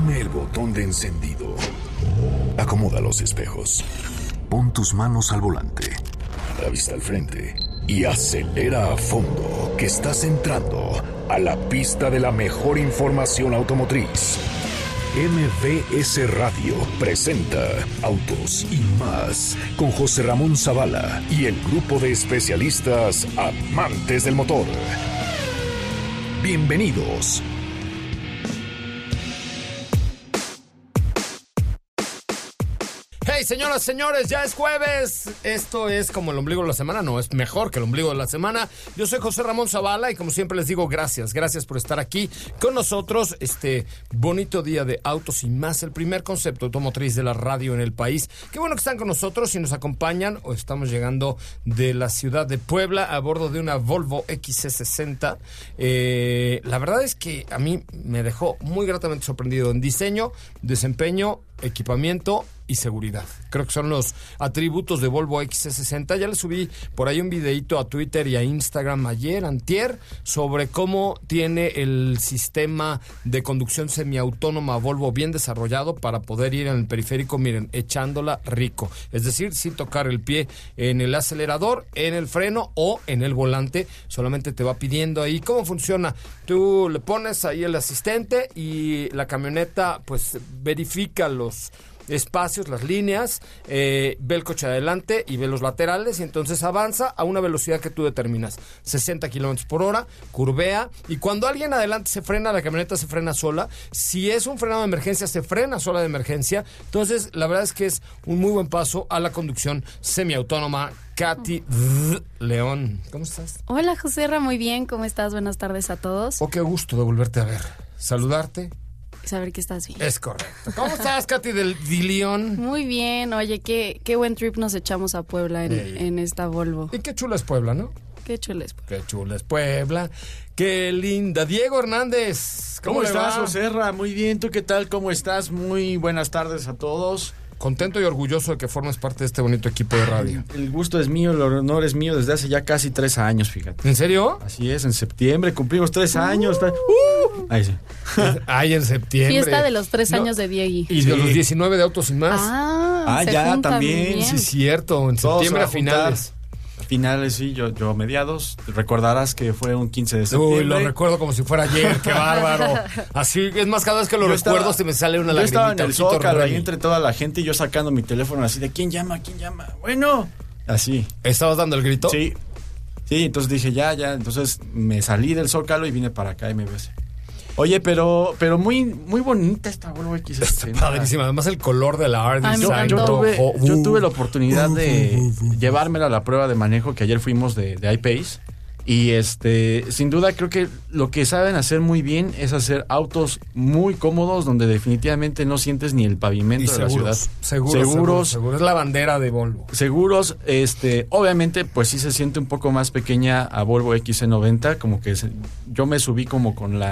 Oprime el botón de encendido. Acomoda los espejos. Pon tus manos al volante. La vista al frente. Y acelera a fondo, que estás entrando a la pista de la mejor información automotriz. MVS Radio presenta Autos y Más con José Ramón Zavala y el grupo de especialistas amantes del motor. Bienvenidos. Hey, señoras, señores, ya es jueves. Esto es como el ombligo de la semana. No, es mejor que el ombligo de la semana. Yo soy José Ramón Zavala y como siempre les digo, gracias por estar aquí con nosotros este bonito día de Autos y Más, el primer concepto automotriz de la radio en el país. Qué bueno que están con nosotros y nos acompañan. Hoy estamos llegando de la ciudad de Puebla a bordo de una Volvo XC60. La verdad es que a mí me dejó muy gratamente sorprendido en diseño, desempeño, equipamiento y seguridad. Creo que son los atributos de Volvo XC60. Ya le subí por ahí un videito a Twitter y a Instagram antier, sobre cómo tiene el sistema de conducción semiautónoma Volvo bien desarrollado para poder ir en el periférico, miren, echándola rico. Es decir, sin tocar el pie en el acelerador, en el freno o en el volante. Solamente te va pidiendo ahí cómo funciona. Tú le pones ahí el asistente y la camioneta pues verifica los espacios, las líneas, ve el coche adelante y ve los laterales y entonces avanza a una velocidad que tú determinas, 60 kilómetros por hora, curvea, y cuando alguien adelante se frena, la camioneta se frena sola. Si es un frenado de emergencia, se frena sola de emergencia. Entonces la verdad es que es un muy buen paso a la conducción semiautónoma. Katy León, ¿cómo estás? Hola, José Ra, muy bien, ¿cómo estás? Buenas tardes a todos. Oh, qué gusto de volverte a ver, saludarte. Saber que estás bien. Es correcto. ¿Cómo estás, Katy de León? Muy bien, oye, qué buen trip nos echamos a Puebla en esta Volvo. Y qué chula es Puebla, ¿no? Qué chula es Puebla. Qué chula es Puebla. Qué linda. Diego Hernández. ¿Cómo estás, José Ra? Muy bien, ¿tú qué tal? ¿Cómo estás? Muy buenas tardes a todos. Contento y orgulloso de que formes parte de este bonito equipo de radio. El gusto es mío, el honor es mío desde hace ya casi 3 años, fíjate. ¿En serio? Así es, en septiembre cumplimos 3 años. Ahí sí. Ay, en septiembre. Fiesta de los 3 años de Diegui. Y de los 19 de Autos y Más. Ya, también. Sí, cierto, en septiembre a finales. Finales, sí, yo a mediados. Recordarás que fue un 15 de septiembre. Uy, lo recuerdo como si fuera ayer, qué bárbaro. Así, es más, cada vez que lo recuerdo se me sale una lagrimita. Yo estaba en el Zócalo, ahí entre toda la gente y yo sacando mi teléfono así de ¿quién llama? Bueno, así. ¿Estabas dando el grito? Sí, entonces dije ya, entonces me salí del Zócalo y vine para acá MVS. Oye, pero muy bonita esta Volvo XC60. Está padrísima, además el color de la R-Design. Yo tuve la oportunidad de llevármela a la prueba de manejo que ayer fuimos de iPace. Y sin duda creo que lo que saben hacer muy bien es hacer autos muy cómodos donde definitivamente no sientes ni el pavimento de la ciudad. Seguros. Es la bandera de Volvo. Seguros, obviamente pues sí se siente un poco más pequeña a Volvo XC90, como que yo me subí como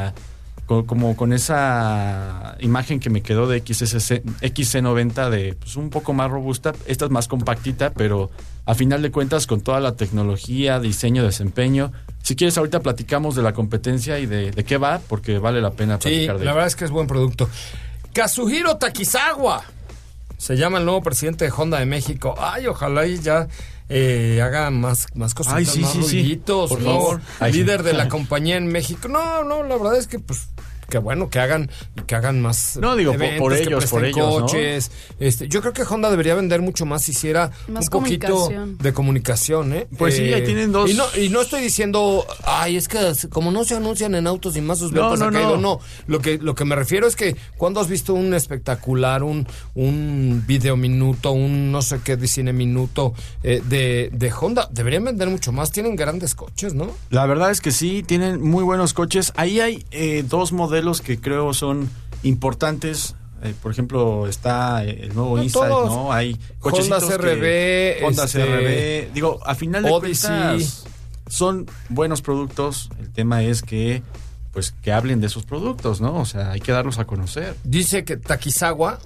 con esa imagen que me quedó de XC90 de pues un poco más robusta. Esta es más compactita, pero a final de cuentas con toda la tecnología, diseño, desempeño. Si quieres ahorita platicamos de la competencia y de qué va, porque vale la pena platicar de la ello. verdad es que es buen producto. Kazuhiro Takizawa se llama el nuevo presidente de Honda de México. Ay, ojalá y ya haga más cositas, más ruiditos, por favor. Líder de la compañía en México. No, la verdad es que pues qué bueno que hagan más. No, digo, eventos, por ellos, coches, ¿no? Yo creo que Honda debería vender mucho más si hiciera más un poquito de comunicación, ¿eh? Pues sí, ahí tienen dos. Y no estoy diciendo, es que como no se anuncian en Autos y Más sus ventas han caído. No, lo que me refiero es que cuando has visto un espectacular, un video minuto, un no sé qué de cine minuto de Honda, deberían vender mucho más. Tienen grandes coches, ¿no? La verdad es que sí, tienen muy buenos coches. Ahí hay 2 modelos que creo son importantes. Por ejemplo, está el nuevo Insight, ¿no? Hay Honda CR-V, Honda CR-V. Digo, a final de Odyssey. cuentas son buenos productos. El tema es que pues que hablen de sus productos, ¿no? O sea, hay que darlos a conocer. Dice que Takizawa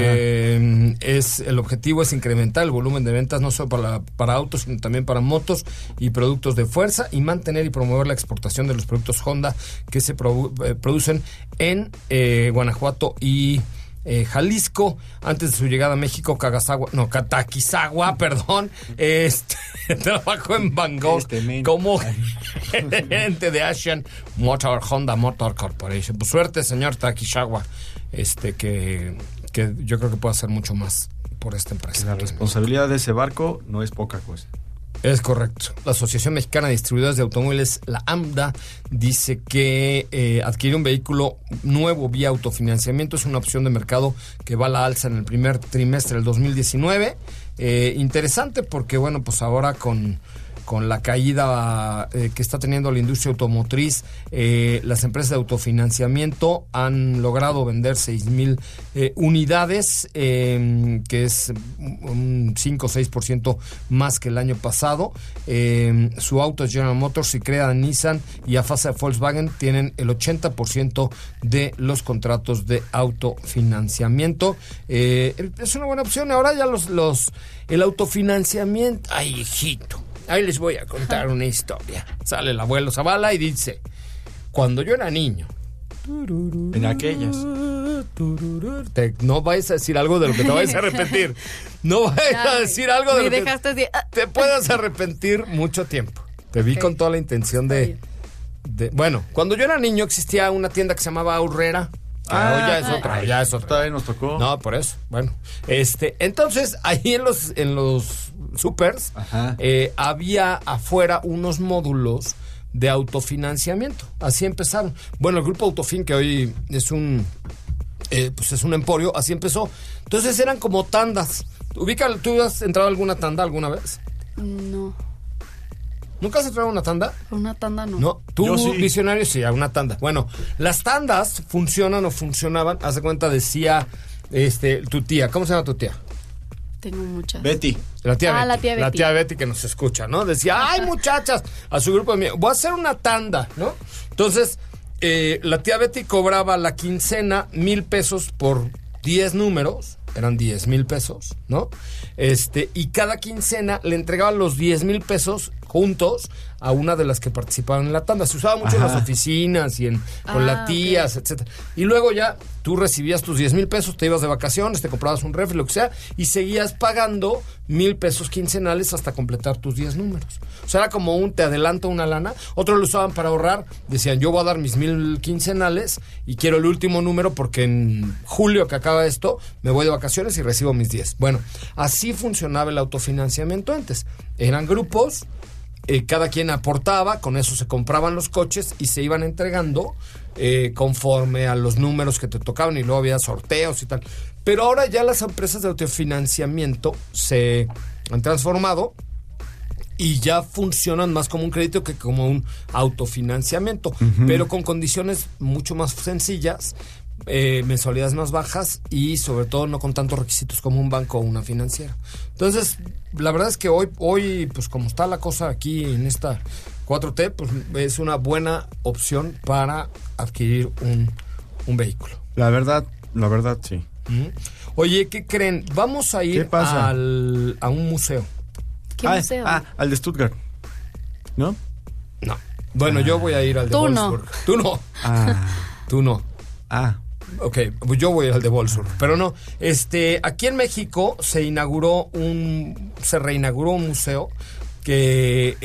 el objetivo es incrementar el volumen de ventas no solo para autos, sino también para motos y productos de fuerza, y mantener y promover la exportación de los productos Honda que se producen en Guanajuato y Jalisco. Antes de su llegada a México, Takizawa, trabajó en Bangkok como gerente de Asian Honda Motor Corporation. Pues suerte, señor Takizawa, que yo creo que puede hacer mucho más por esta empresa. La responsabilidad de ese barco no es poca cosa. Es correcto. La Asociación Mexicana de Distribuidores de Automóviles, la AMDA, dice que adquirir un vehículo nuevo vía autofinanciamiento es una opción de mercado que va a la alza en el primer trimestre del 2019. Interesante porque, bueno, pues ahora con la caída que está teniendo la industria automotriz, las empresas de autofinanciamiento han logrado vender 6,000 unidades, que es un 5 o 6% más que el año pasado. Su auto es General Motors, y Crea Nissan y Afasa Volkswagen tienen el 80% de los contratos de autofinanciamiento. Es una buena opción. Ahora ya el autofinanciamiento... ¡Ay, hijito! Ahí les voy a contar una historia. Sale el abuelo Zavala y dice: cuando yo era niño... En aquellas. No vayas a decir algo de lo que te vayas a arrepentir. No vayas a decir algo de lo que te puedas arrepentir mucho tiempo. Te vi con toda la intención de... Bueno, cuando yo era niño existía una tienda que se llamaba Aurrera. Ya es otra. Todavía nos tocó. No, por eso. Bueno, entonces ahí en los supers había afuera unos módulos de autofinanciamiento. Así empezaron. Bueno, el grupo Autofin, que hoy es un emporio, así empezó. Entonces eran como tandas. ¿Tú has entrado a alguna tanda alguna vez? No. ¿Nunca has entrado a una tanda? Una tanda no. No, tú, Yo sí. visionario, sí, a una tanda. Bueno, las tandas funcionan o funcionaban. Haz de cuenta, decía tu tía. ¿Cómo se llama tu tía? Tengo muchas. Betty. La tía Betty. La tía Betty. La tía Betty, que nos escucha, ¿no? Decía: ¡ay, muchachas! A su grupo de amigos, voy a hacer una tanda, ¿no? Entonces, la tía Betty cobraba la quincena 1,000 pesos por 10 números. Eran 10,000 pesos, ¿no? Y cada quincena le entregaba los 10,000 pesos juntos a una de las que participaban en la tanda. Se usaba mucho en las oficinas y con las tías, etcétera. Y luego ya tú recibías tus 10,000 pesos, te ibas de vacaciones, te comprabas un refri, lo que sea, y seguías pagando 1,000 pesos quincenales hasta completar tus 10 números. O sea, era como te adelanto una lana. Otros lo usaban para ahorrar. Decían: yo voy a dar mis 1,000 quincenales y quiero el último número porque en julio que acaba esto me voy de vacaciones y recibo mis 10. Bueno, así funcionaba el autofinanciamiento antes. Eran grupos, cada quien aportaba, con eso se compraban los coches y se iban entregando conforme a los números que te tocaban, y luego había sorteos y tal. Pero ahora ya las empresas de autofinanciamiento se han transformado y ya funcionan más como un crédito que como un autofinanciamiento, pero con condiciones mucho más sencillas, mensualidades más bajas y sobre todo no con tantos requisitos como un banco o una financiera. Entonces, la verdad es que hoy pues como está la cosa aquí en esta 4T, pues es una buena opción para adquirir un vehículo. La verdad, sí. Oye, ¿qué creen? Vamos a ir a un museo. ¿Qué museo? Al de Stuttgart, ¿no? No. Bueno, yo voy a ir al de Wolfsburg. No. Tú no. Tú no. Ok, pues yo voy al de Wolfsburg, pero no. Aquí en México se reinauguró un museo que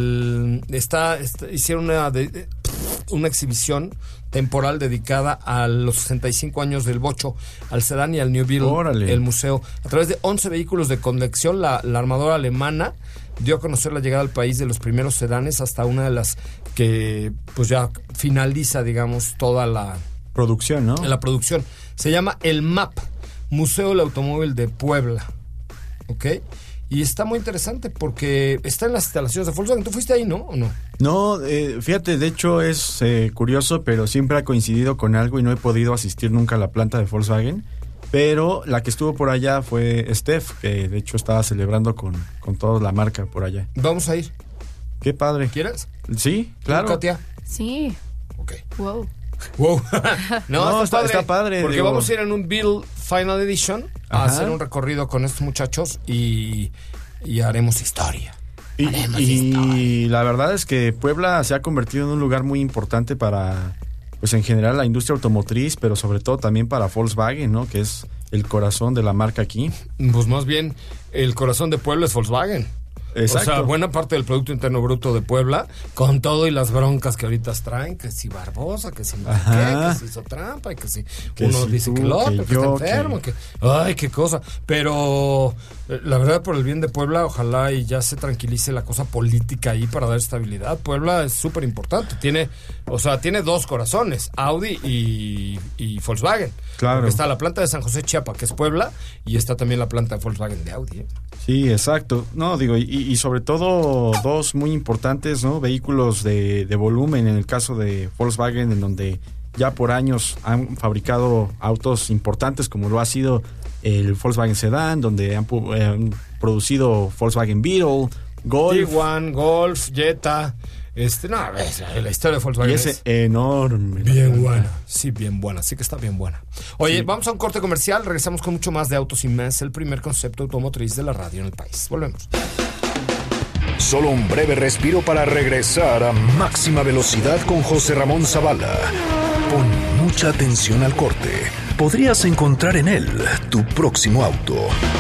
hicieron una exhibición temporal dedicada a los 65 años del Bocho, al sedán y al New Beetle. ¡Órale! El museo, a través de 11 vehículos de colección, la armadora alemana dio a conocer la llegada al país de los primeros sedanes hasta una de las que pues ya finaliza, digamos, toda la producción, ¿no? La producción. Se llama el MAP, Museo del Automóvil de Puebla. ¿Ok? Y está muy interesante porque está en las instalaciones de Volkswagen. ¿Tú fuiste ahí, no? ¿O no? No, fíjate, de hecho es curioso, pero siempre ha coincidido con algo y no he podido asistir nunca a la planta de Volkswagen. Pero la que estuvo por allá fue Steph, que de hecho estaba celebrando con toda la marca por allá. Vamos a ir. Qué padre. ¿Quieres? Sí, claro. ¿Katia? Sí. Ok. Wow. Wow. No, está padre. Porque digo, vamos a ir en un Build Final Edition a hacer un recorrido con estos muchachos y haremos historia. Y la verdad es que Puebla se ha convertido en un lugar muy importante para, pues en general, la industria automotriz, pero sobre todo también para Volkswagen, ¿no? Que es el corazón de la marca aquí. Pues más bien, el corazón de Puebla es Volkswagen. Exacto. O sea, buena parte del Producto Interno Bruto de Puebla, con todo y las broncas que ahorita traen, que si Barbosa, que si no sé qué, que si hizo trampa, y que si uno dice tú, que el otro, que está yo, enfermo, que ay, qué cosa. Pero la verdad, por el bien de Puebla, ojalá y ya se tranquilice la cosa política ahí para dar estabilidad. Puebla es súper importante. Tiene dos corazones, Audi y Volkswagen. Claro. Porque está la planta de San José Chiapa, que es Puebla, y está también la planta de Volkswagen de Audi. Sí, exacto. No, digo, y sobre todo dos muy importantes, ¿no? Vehículos de volumen, en el caso de Volkswagen, en donde ya por años han fabricado autos importantes, como lo ha sido el Volkswagen Sedán, donde han producido Volkswagen Beetle, Golf. Tiguan, Golf, Jetta. La historia de Volkswagen y ese enorme. Bien buena. Sí, bien buena. Sí que está bien buena. Oye, vamos a un corte comercial. Regresamos con mucho más de Autos y Más, el primer concepto automotriz de la radio en el país. Volvemos. Solo un breve respiro para regresar a máxima velocidad con José Ramón Zavala. Pon mucha atención al corte. Podrías encontrar en él tu próximo auto.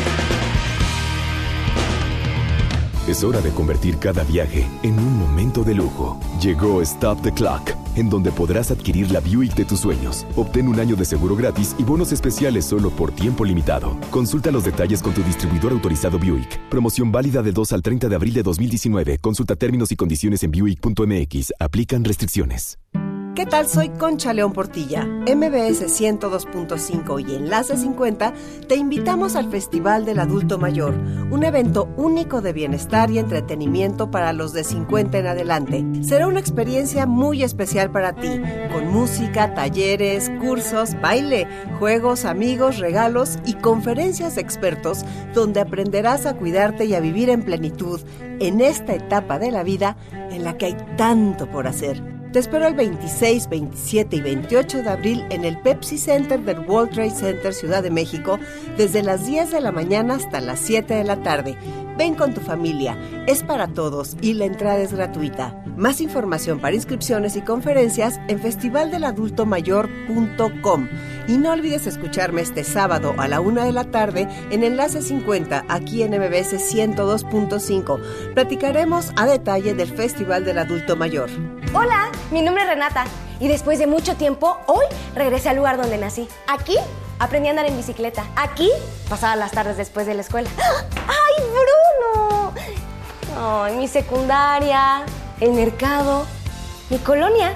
Es hora de convertir cada viaje en un momento de lujo. Llegó Stop the Clock, en donde podrás adquirir la Buick de tus sueños. Obtén un año de seguro gratis y bonos especiales solo por tiempo limitado. Consulta los detalles con tu distribuidor autorizado Buick. Promoción válida del 2 al 30 de abril de 2019. Consulta términos y condiciones en Buick.mx. Aplican restricciones. ¿Qué tal? Soy Concha León Portilla. MBS 102.5 y Enlace 50 te invitamos al Festival del Adulto Mayor, un evento único de bienestar y entretenimiento para los de 50 en adelante. Será una experiencia muy especial para ti, con música, talleres, cursos, baile, juegos, amigos, regalos y conferencias de expertos donde aprenderás a cuidarte y a vivir en plenitud en esta etapa de la vida en la que hay tanto por hacer. Te espero el 26, 27 y 28 de abril en el Pepsi Center del World Trade Center Ciudad de México desde las 10 de la mañana hasta las 7 de la tarde. Ven con tu familia, es para todos y la entrada es gratuita. Más información para inscripciones y conferencias en festivaldeladultomayor.com. Y no olvides escucharme este sábado a la 1 de la tarde en Enlace 50, aquí en MBS 102.5. Platicaremos a detalle del Festival del Adulto Mayor. Hola, mi nombre es Renata y después de mucho tiempo, hoy regresé al lugar donde nací. Aquí aprendí a andar en bicicleta. Aquí pasaba las tardes después de la escuela. ¡Ay, Bruno! ¡Ay, mi secundaria! El mercado, mi colonia.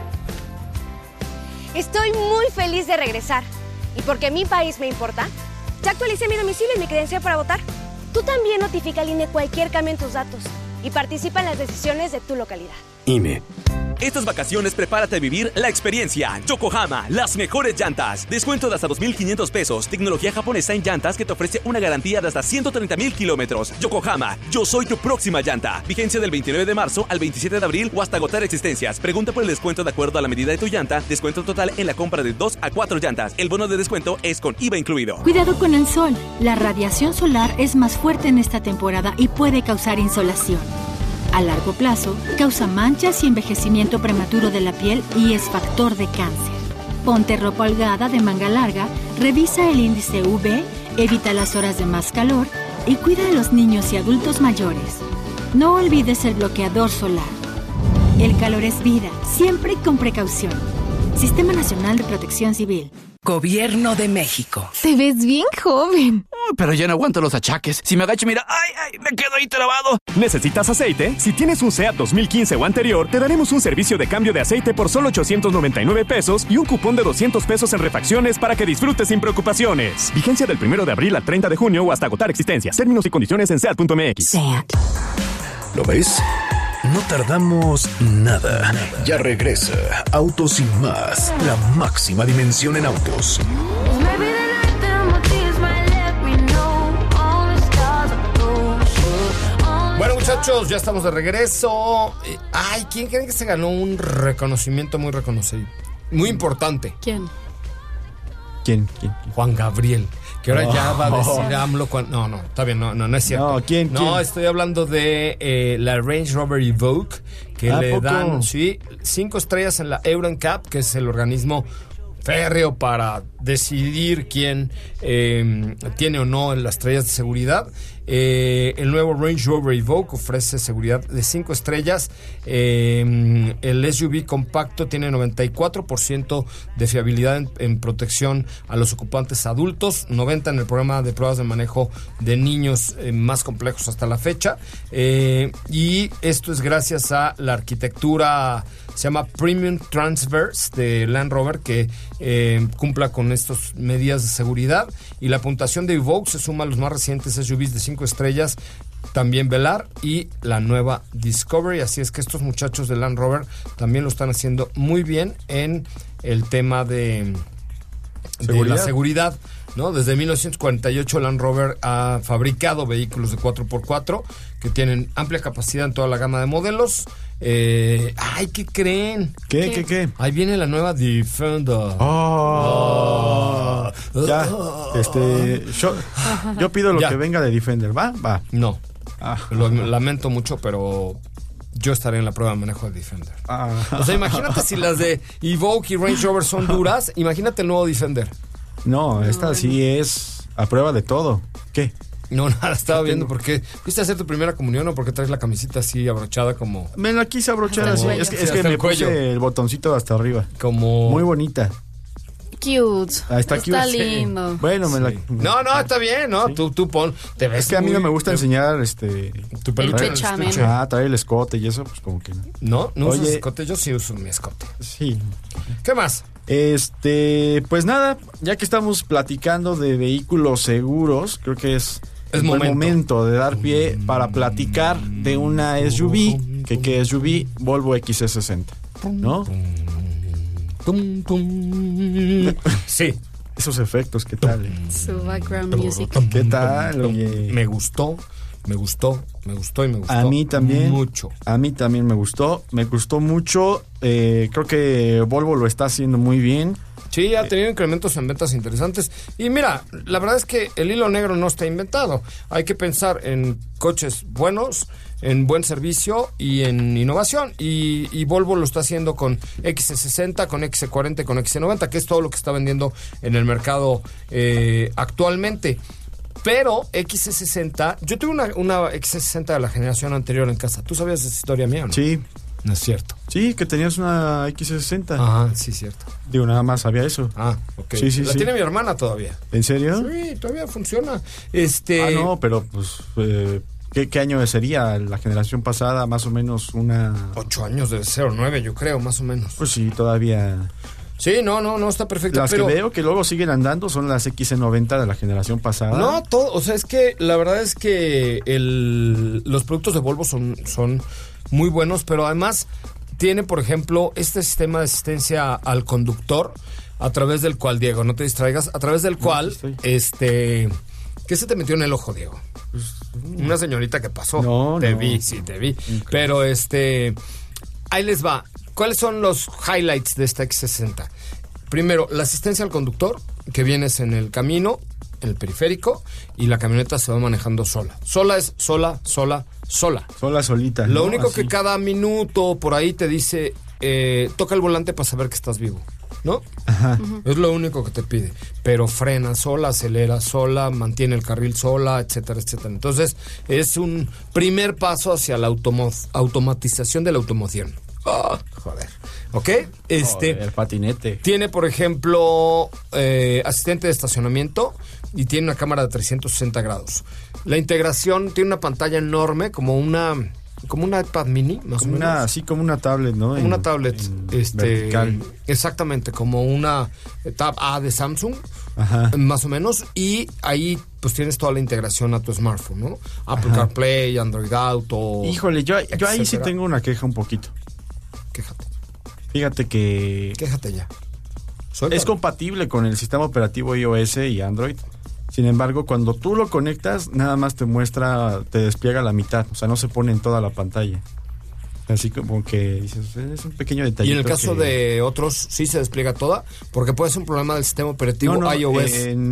Estoy muy feliz de regresar. Y porque mi país me importa, ya actualicé mi domicilio y mi credencial para votar. Tú también notifica al INE cualquier cambio en tus datos y participa en las decisiones de tu localidad. INE. Estas vacaciones prepárate a vivir la experiencia Yokohama, las mejores llantas. Descuento de hasta 2,500 pesos. Tecnología japonesa en llantas que te ofrece una garantía de hasta 130,000 kilómetros. Yokohama, yo soy tu próxima llanta. Vigencia del 29 de marzo al 27 de abril o hasta agotar existencias. Pregunta por el descuento de acuerdo a la medida de tu llanta. Descuento total en la compra de 2 a 4 llantas. El bono de descuento es con IVA incluido. Cuidado con el sol. La radiación solar es más fuerte en esta temporada y puede causar insolación. A largo plazo, causa manchas y envejecimiento prematuro de la piel y es factor de cáncer. Ponte ropa holgada de manga larga, revisa el índice UV, evita las horas de más calor y cuida a los niños y adultos mayores. No olvides el bloqueador solar. El calor es vida, siempre con precaución. Sistema Nacional de Protección Civil. Gobierno de México. Te ves bien joven. Pero ya no aguanto los achaques. Si me agacho, mira, ¡ay! Me quedo ahí trabado. ¿Necesitas aceite? Si tienes un SEAT 2015 o anterior, te daremos un servicio de cambio de aceite por solo 899 pesos y un cupón de 200 pesos en refacciones para que disfrutes sin preocupaciones. Vigencia del 1 de abril al 30 de junio o hasta agotar existencias. Términos y condiciones en SEAT.mx. SEAT. ¿Lo ves? No tardamos nada. Ya regresa Autos y Más, la máxima dimensión en autos. Bueno, muchachos, ya estamos de regreso. ¿Quién creen que se ganó un reconocimiento muy reconocido? Muy importante. ¿Quién? Juan Gabriel. Que ahora ya va a decir AMLO cuando... No, está bien, no es cierto. No, ¿quién? Estoy hablando de la Range Rover Evoque, que le ¿poco? dan 5 estrellas en la Euro NCAP, que es el organismo férreo para decidir quién tiene o no las estrellas de seguridad. El nuevo Range Rover Evoque ofrece seguridad de 5 estrellas. El SUV compacto tiene 94% de fiabilidad en protección a los ocupantes adultos, 90% en el programa de pruebas de manejo de niños más complejos hasta la fecha. Y esto es gracias a la arquitectura, se llama Premium Transverse de Land Rover, que cumpla con estas medidas de seguridad. Y la puntuación de Evoque se suma a los más recientes SUVs de 5 estrellas, también Velar y la nueva Discovery. Así es que estos muchachos de Land Rover también lo están haciendo muy bien en el tema de la seguridad, ¿no? Desde 1948 Land Rover ha fabricado vehículos de 4x4 que tienen amplia capacidad en toda la gama de modelos. ¿Qué creen? ¿Qué? Ahí viene la nueva Defender. Ya, yo pido lo que venga de Defender, ¿va? No. Lo lamento mucho, pero yo estaré en la prueba de manejo de Defender. O sea, imagínate si las de Evoque y Range Rover son duras, imagínate el nuevo Defender. No, esta sí es a prueba de todo. ¿Qué? No, nada, estaba viendo porque ¿fuiste a hacer tu primera comunión o porque traes la camisita así abrochada como... Me la quise abrochar así, es que me puse el botoncito hasta arriba. Como... Muy bonita. Cute. Está cute. Lindo. Bueno, me la... No, está bien, ¿no? Sí. Tú pon... Te ves es que a mí no me gusta enseñar tu peluche. Traer el escote y eso, pues como que... No usas escote, yo sí uso mi escote. Sí. ¿Qué más? Pues nada, ya que estamos platicando de vehículos seguros, creo que es el momento de dar pie para platicar de una SUV, que es SUV Volvo XC60, ¿no? Sí. Esos efectos, ¿qué tal? Su background music. ¿Qué tal? Oye. Me gustó y me gustó. A mí también. Mucho. A mí también me gustó mucho. Creo que Volvo lo está haciendo muy bien. Sí, ha tenido incrementos en ventas interesantes. Y mira, la verdad es que el hilo negro no está inventado. Hay que pensar en coches buenos, en buen servicio y en innovación. Y Volvo lo está haciendo con XC60, con XC40, con XC90, que es todo lo que está vendiendo en el mercado actualmente. Pero XC60, yo tuve una XC60 de la generación anterior en casa. ¿Tú sabías esa historia mía o no? Sí. No es cierto. Sí, que tenías una XC60. Ajá, sí, cierto. Digo, nada más sabía eso. Ok. Sí. La tiene mi hermana todavía. ¿En serio? Sí, todavía funciona. No, pero pues... ¿Qué año sería la generación pasada? Más o menos 8 años de 09, yo creo, más o menos. Pues sí, todavía... Sí, no, está perfecto. Las pero... que veo que luego siguen andando son las XC90 de la generación pasada. No, o sea, es que la verdad es que los productos de Volvo son muy buenos, pero además tiene, por ejemplo, este sistema de asistencia al conductor, a través del cual, Diego, no te distraigas, a través del cual, ¿qué se te metió en el ojo, Diego? Una señorita que pasó. Te vi. Pero ahí les va. ¿Cuáles son los highlights de esta X60? Primero, la asistencia al conductor, que vienes en el camino, en el periférico, y la camioneta se va manejando sola. Sola es sola. Solita. Lo único que cada minuto por ahí te dice, toca el volante para saber que estás vivo, ¿no? Ajá. Es lo único que te pide. Pero frena sola, acelera sola, mantiene el carril sola, etcétera, etcétera. Entonces, es un primer paso hacia la automatización de la automoción. Joder. ¿Ok? El patinete. Tiene, por ejemplo, asistente de estacionamiento y tiene una cámara de 360 grados. La integración tiene una pantalla enorme, como una iPad mini, más o menos. Así como una tablet, ¿no? Como una tablet. Vertical. Exactamente, como una Tab A de Samsung. Ajá. Más o menos. Y ahí pues tienes toda la integración a tu smartphone, ¿no? Apple CarPlay, Android Auto. Híjole, yo ahí sí tengo una queja un poquito. Quéjate. Fíjate que... Quéjate ya. Es compatible con el sistema operativo iOS y Android Sin embargo, cuando tú lo conectas, nada más te despliega la mitad, o sea, no se pone en toda la pantalla. Así como que dices, es un pequeño detalle. Y en el caso de otros, ¿sí se despliega toda? Porque puede ser un problema del sistema operativo iOS. En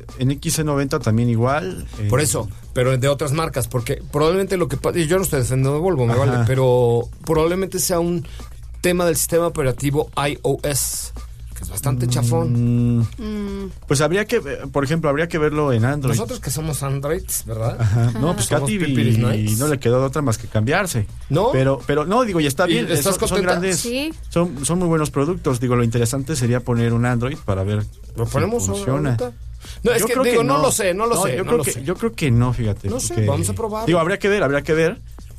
XC90 también igual. Por eso, pero de otras marcas, porque probablemente lo que pasa, y yo no estoy defendiendo de Volvo, me vale, pero probablemente sea un tema del sistema operativo iOS, que es bastante chafón. Pues habría que verlo en Android. Nosotros que somos Androids, ¿verdad? Ajá. No, pues Katy no le quedó de otra más que cambiarse. ¿No? Pero no, digo, ya está bien. ¿Estás son grandes, sí. son muy buenos productos. Digo, lo interesante sería poner un Android para ver ¿lo ponemos si funciona. ahorita? No, es que digo, no lo sé. Yo creo que no, fíjate. No sé, vamos a probar. Digo, habría que ver,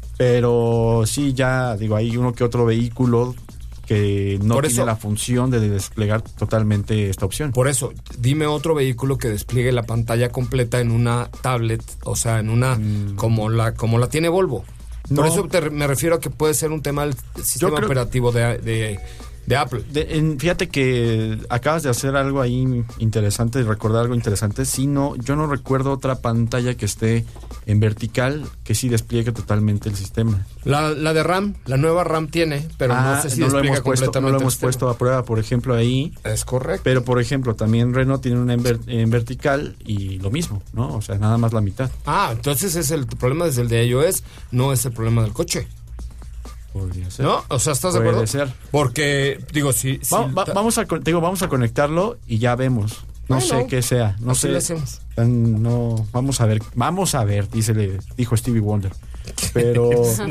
pero sí, ya, digo, hay uno que otro vehículo que no tiene la función de desplegar totalmente esta opción. Por eso, dime otro vehículo que despliegue la pantalla completa en una tablet, o sea, en una como la tiene Volvo. Por eso me refiero a que puede ser un tema del sistema operativo de Apple. Fíjate que acabas de hacer algo ahí interesante, recordar algo interesante. Yo no recuerdo otra pantalla que esté en vertical que sí despliegue totalmente el sistema. La de RAM, la nueva RAM tiene, pero no sé si despliega completamente. No lo hemos puesto a prueba, por ejemplo, ahí. Es correcto. Pero, por ejemplo, también Renault tiene una en vertical y lo mismo, ¿no? O sea, nada más la mitad. Entonces es el problema desde el de iOS, no es el problema del coche. Podría ser. ¿No? O sea, ¿estás de acuerdo? Puede ser. Porque, digo, si vamos a conectarlo y ya vemos. No sé qué sea. No sé. Le hacemos. No, vamos a ver, dijo Stevie Wonder. Pero.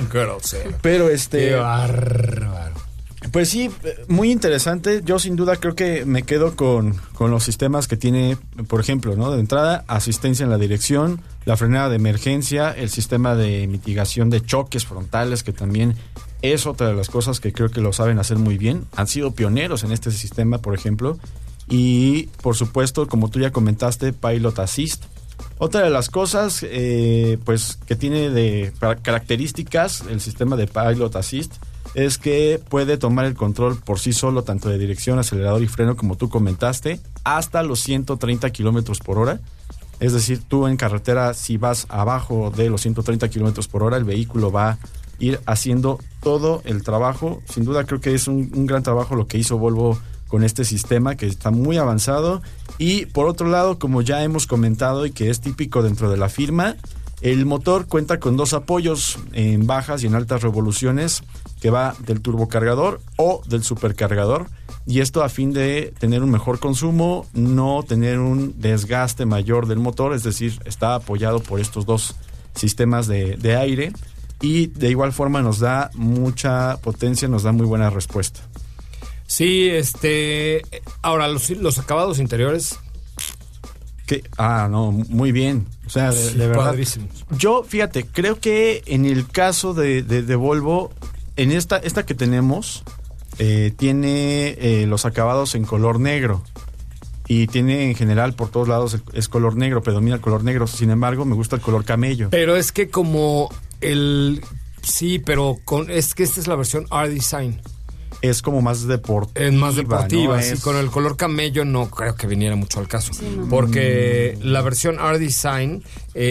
Pero Qué bárbaro. Pues sí, muy interesante. Yo sin duda creo que me quedo con los sistemas que tiene, por ejemplo, ¿no? De entrada, asistencia en la dirección, la frenada de emergencia, el sistema de mitigación de choques frontales, que también es otra de las cosas que creo que lo saben hacer muy bien. Han sido pioneros en este sistema, por ejemplo. Y, por supuesto, como tú ya comentaste, Pilot Assist. Otra de las cosas, pues, que tiene de características el sistema de Pilot Assist es que puede tomar el control por sí solo, tanto de dirección, acelerador y freno, como tú comentaste, hasta los 130 kilómetros por hora. Es decir, tú en carretera, si vas abajo de los 130 kilómetros por hora, el vehículo va a ir haciendo todo el trabajo. Sin duda creo que es un gran trabajo lo que hizo Volvo con este sistema, que está muy avanzado. Y por otro lado, como ya hemos comentado y que es típico dentro de la firma, el motor cuenta con 2 apoyos en bajas y en altas revoluciones, que va del turbocargador o del supercargador, y esto a fin de tener un mejor consumo, no tener un desgaste mayor del motor, es decir, está apoyado por estos 2 sistemas de aire, y de igual forma nos da mucha potencia, nos da muy buena respuesta. Sí, ahora los acabados interiores. No, muy bien. O sea, de verdad. Padrísimo. Yo, fíjate, creo que en el caso de Volvo, en esta que tenemos, tiene los acabados en color negro. Y tiene en general por todos lados es color negro, predomina el color negro. Sin embargo, me gusta el color camello. Pero es que sí, pero es que esta es la versión R-Design. Es como más deportiva. Es más deportiva, ¿no? Sí, con el color camello no creo que viniera mucho al caso. Sí, no. Porque la versión R-Design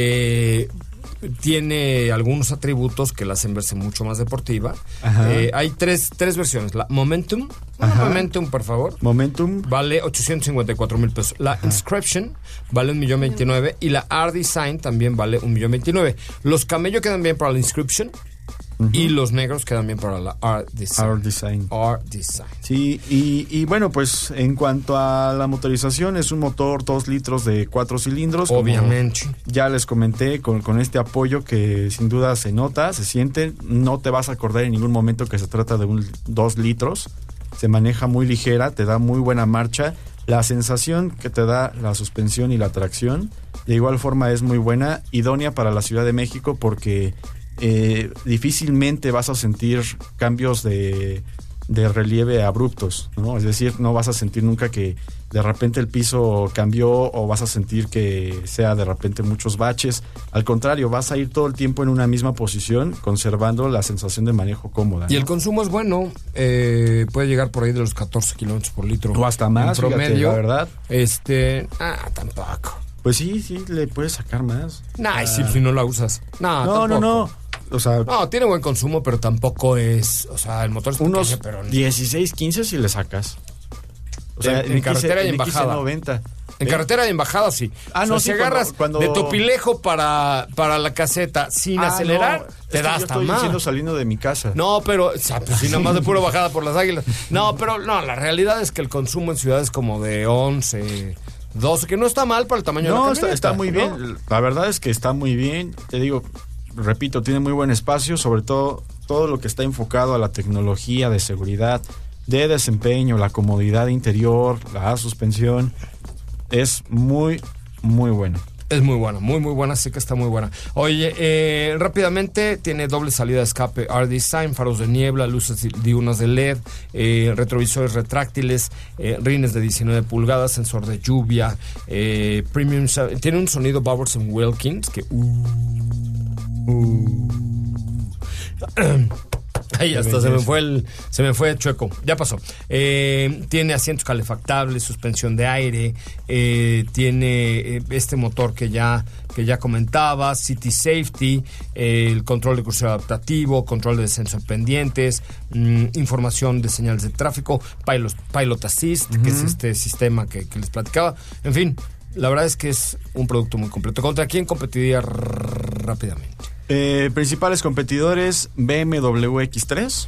tiene algunos atributos que la hacen verse mucho más deportiva. Hay tres versiones. La Momentum, Momentum, por favor. Momentum vale 854,000 pesos. La Inscription vale 1,029,000 y la R-Design también vale 1,029,000. Los camello quedan bien para la Inscription. Y los negros quedan bien para la R-Design. Sí, y bueno, pues en cuanto a la motorización, es un motor 2 litros de 4 cilindros. Obviamente. Ya les comenté, con este apoyo que sin duda se nota, se siente. No te vas a acordar en ningún momento que se trata de 2 litros. Se maneja muy ligera, te da muy buena marcha. La sensación que te da la suspensión y la tracción, de igual forma es muy buena, idónea para la Ciudad de México porque difícilmente vas a sentir cambios de relieve abruptos, ¿no? Es decir, no vas a sentir nunca que de repente el piso cambió o vas a sentir que sea de repente muchos baches. Al contrario, vas a ir todo el tiempo en una misma posición, conservando la sensación de manejo cómoda, ¿no? Y el consumo es bueno, puede llegar por ahí de los 14 kilómetros por litro. O hasta más, en promedio. Fíjate, la verdad. Tampoco. Pues sí, le puedes sacar más. Nah, si no la usas. No. O sea, no, tiene buen consumo, pero tampoco es... O sea, el motor es pequeño, unos pero... 16, 15 si le sacas. O sea, en carretera y en bajada. 90. En carretera y en bajada, sí. Si agarras cuando... de Topilejo para la caseta sin acelerar, te da hasta más. Yo estoy saliendo de mi casa. No, pero... pues sí, nada más de puro bajada por las Águilas. No, pero no, la realidad es que el consumo en ciudades como de 11... 12, que no está mal para el tamaño de la camioneta. No, está muy bien. ¿No? La verdad es que está muy bien. Te digo, repito, tiene muy buen espacio, sobre todo lo que está enfocado a la tecnología de seguridad, de desempeño, la comodidad interior, la suspensión. Es muy, muy bueno. Es muy buena, muy buena, sí que está muy buena. Oye, rápidamente, tiene doble salida de escape R-Design, faros de niebla, luces diurnas de LED, retrovisores retráctiles, rines de 19 pulgadas, sensor de lluvia, premium, tiene un sonido Bowers & Wilkins que... Ay, hasta se me fue chueco. Ya pasó. Tiene asientos calefactables, suspensión de aire, tiene este motor que ya comentaba, City Safety, el control de crucero adaptativo, control de descenso en pendientes, información de señales de tráfico, Pilot Assist, que es este sistema que les platicaba. En fin, la verdad es que es un producto muy completo. ¿Contra quién competiría rápidamente? Principales competidores: BMW X3,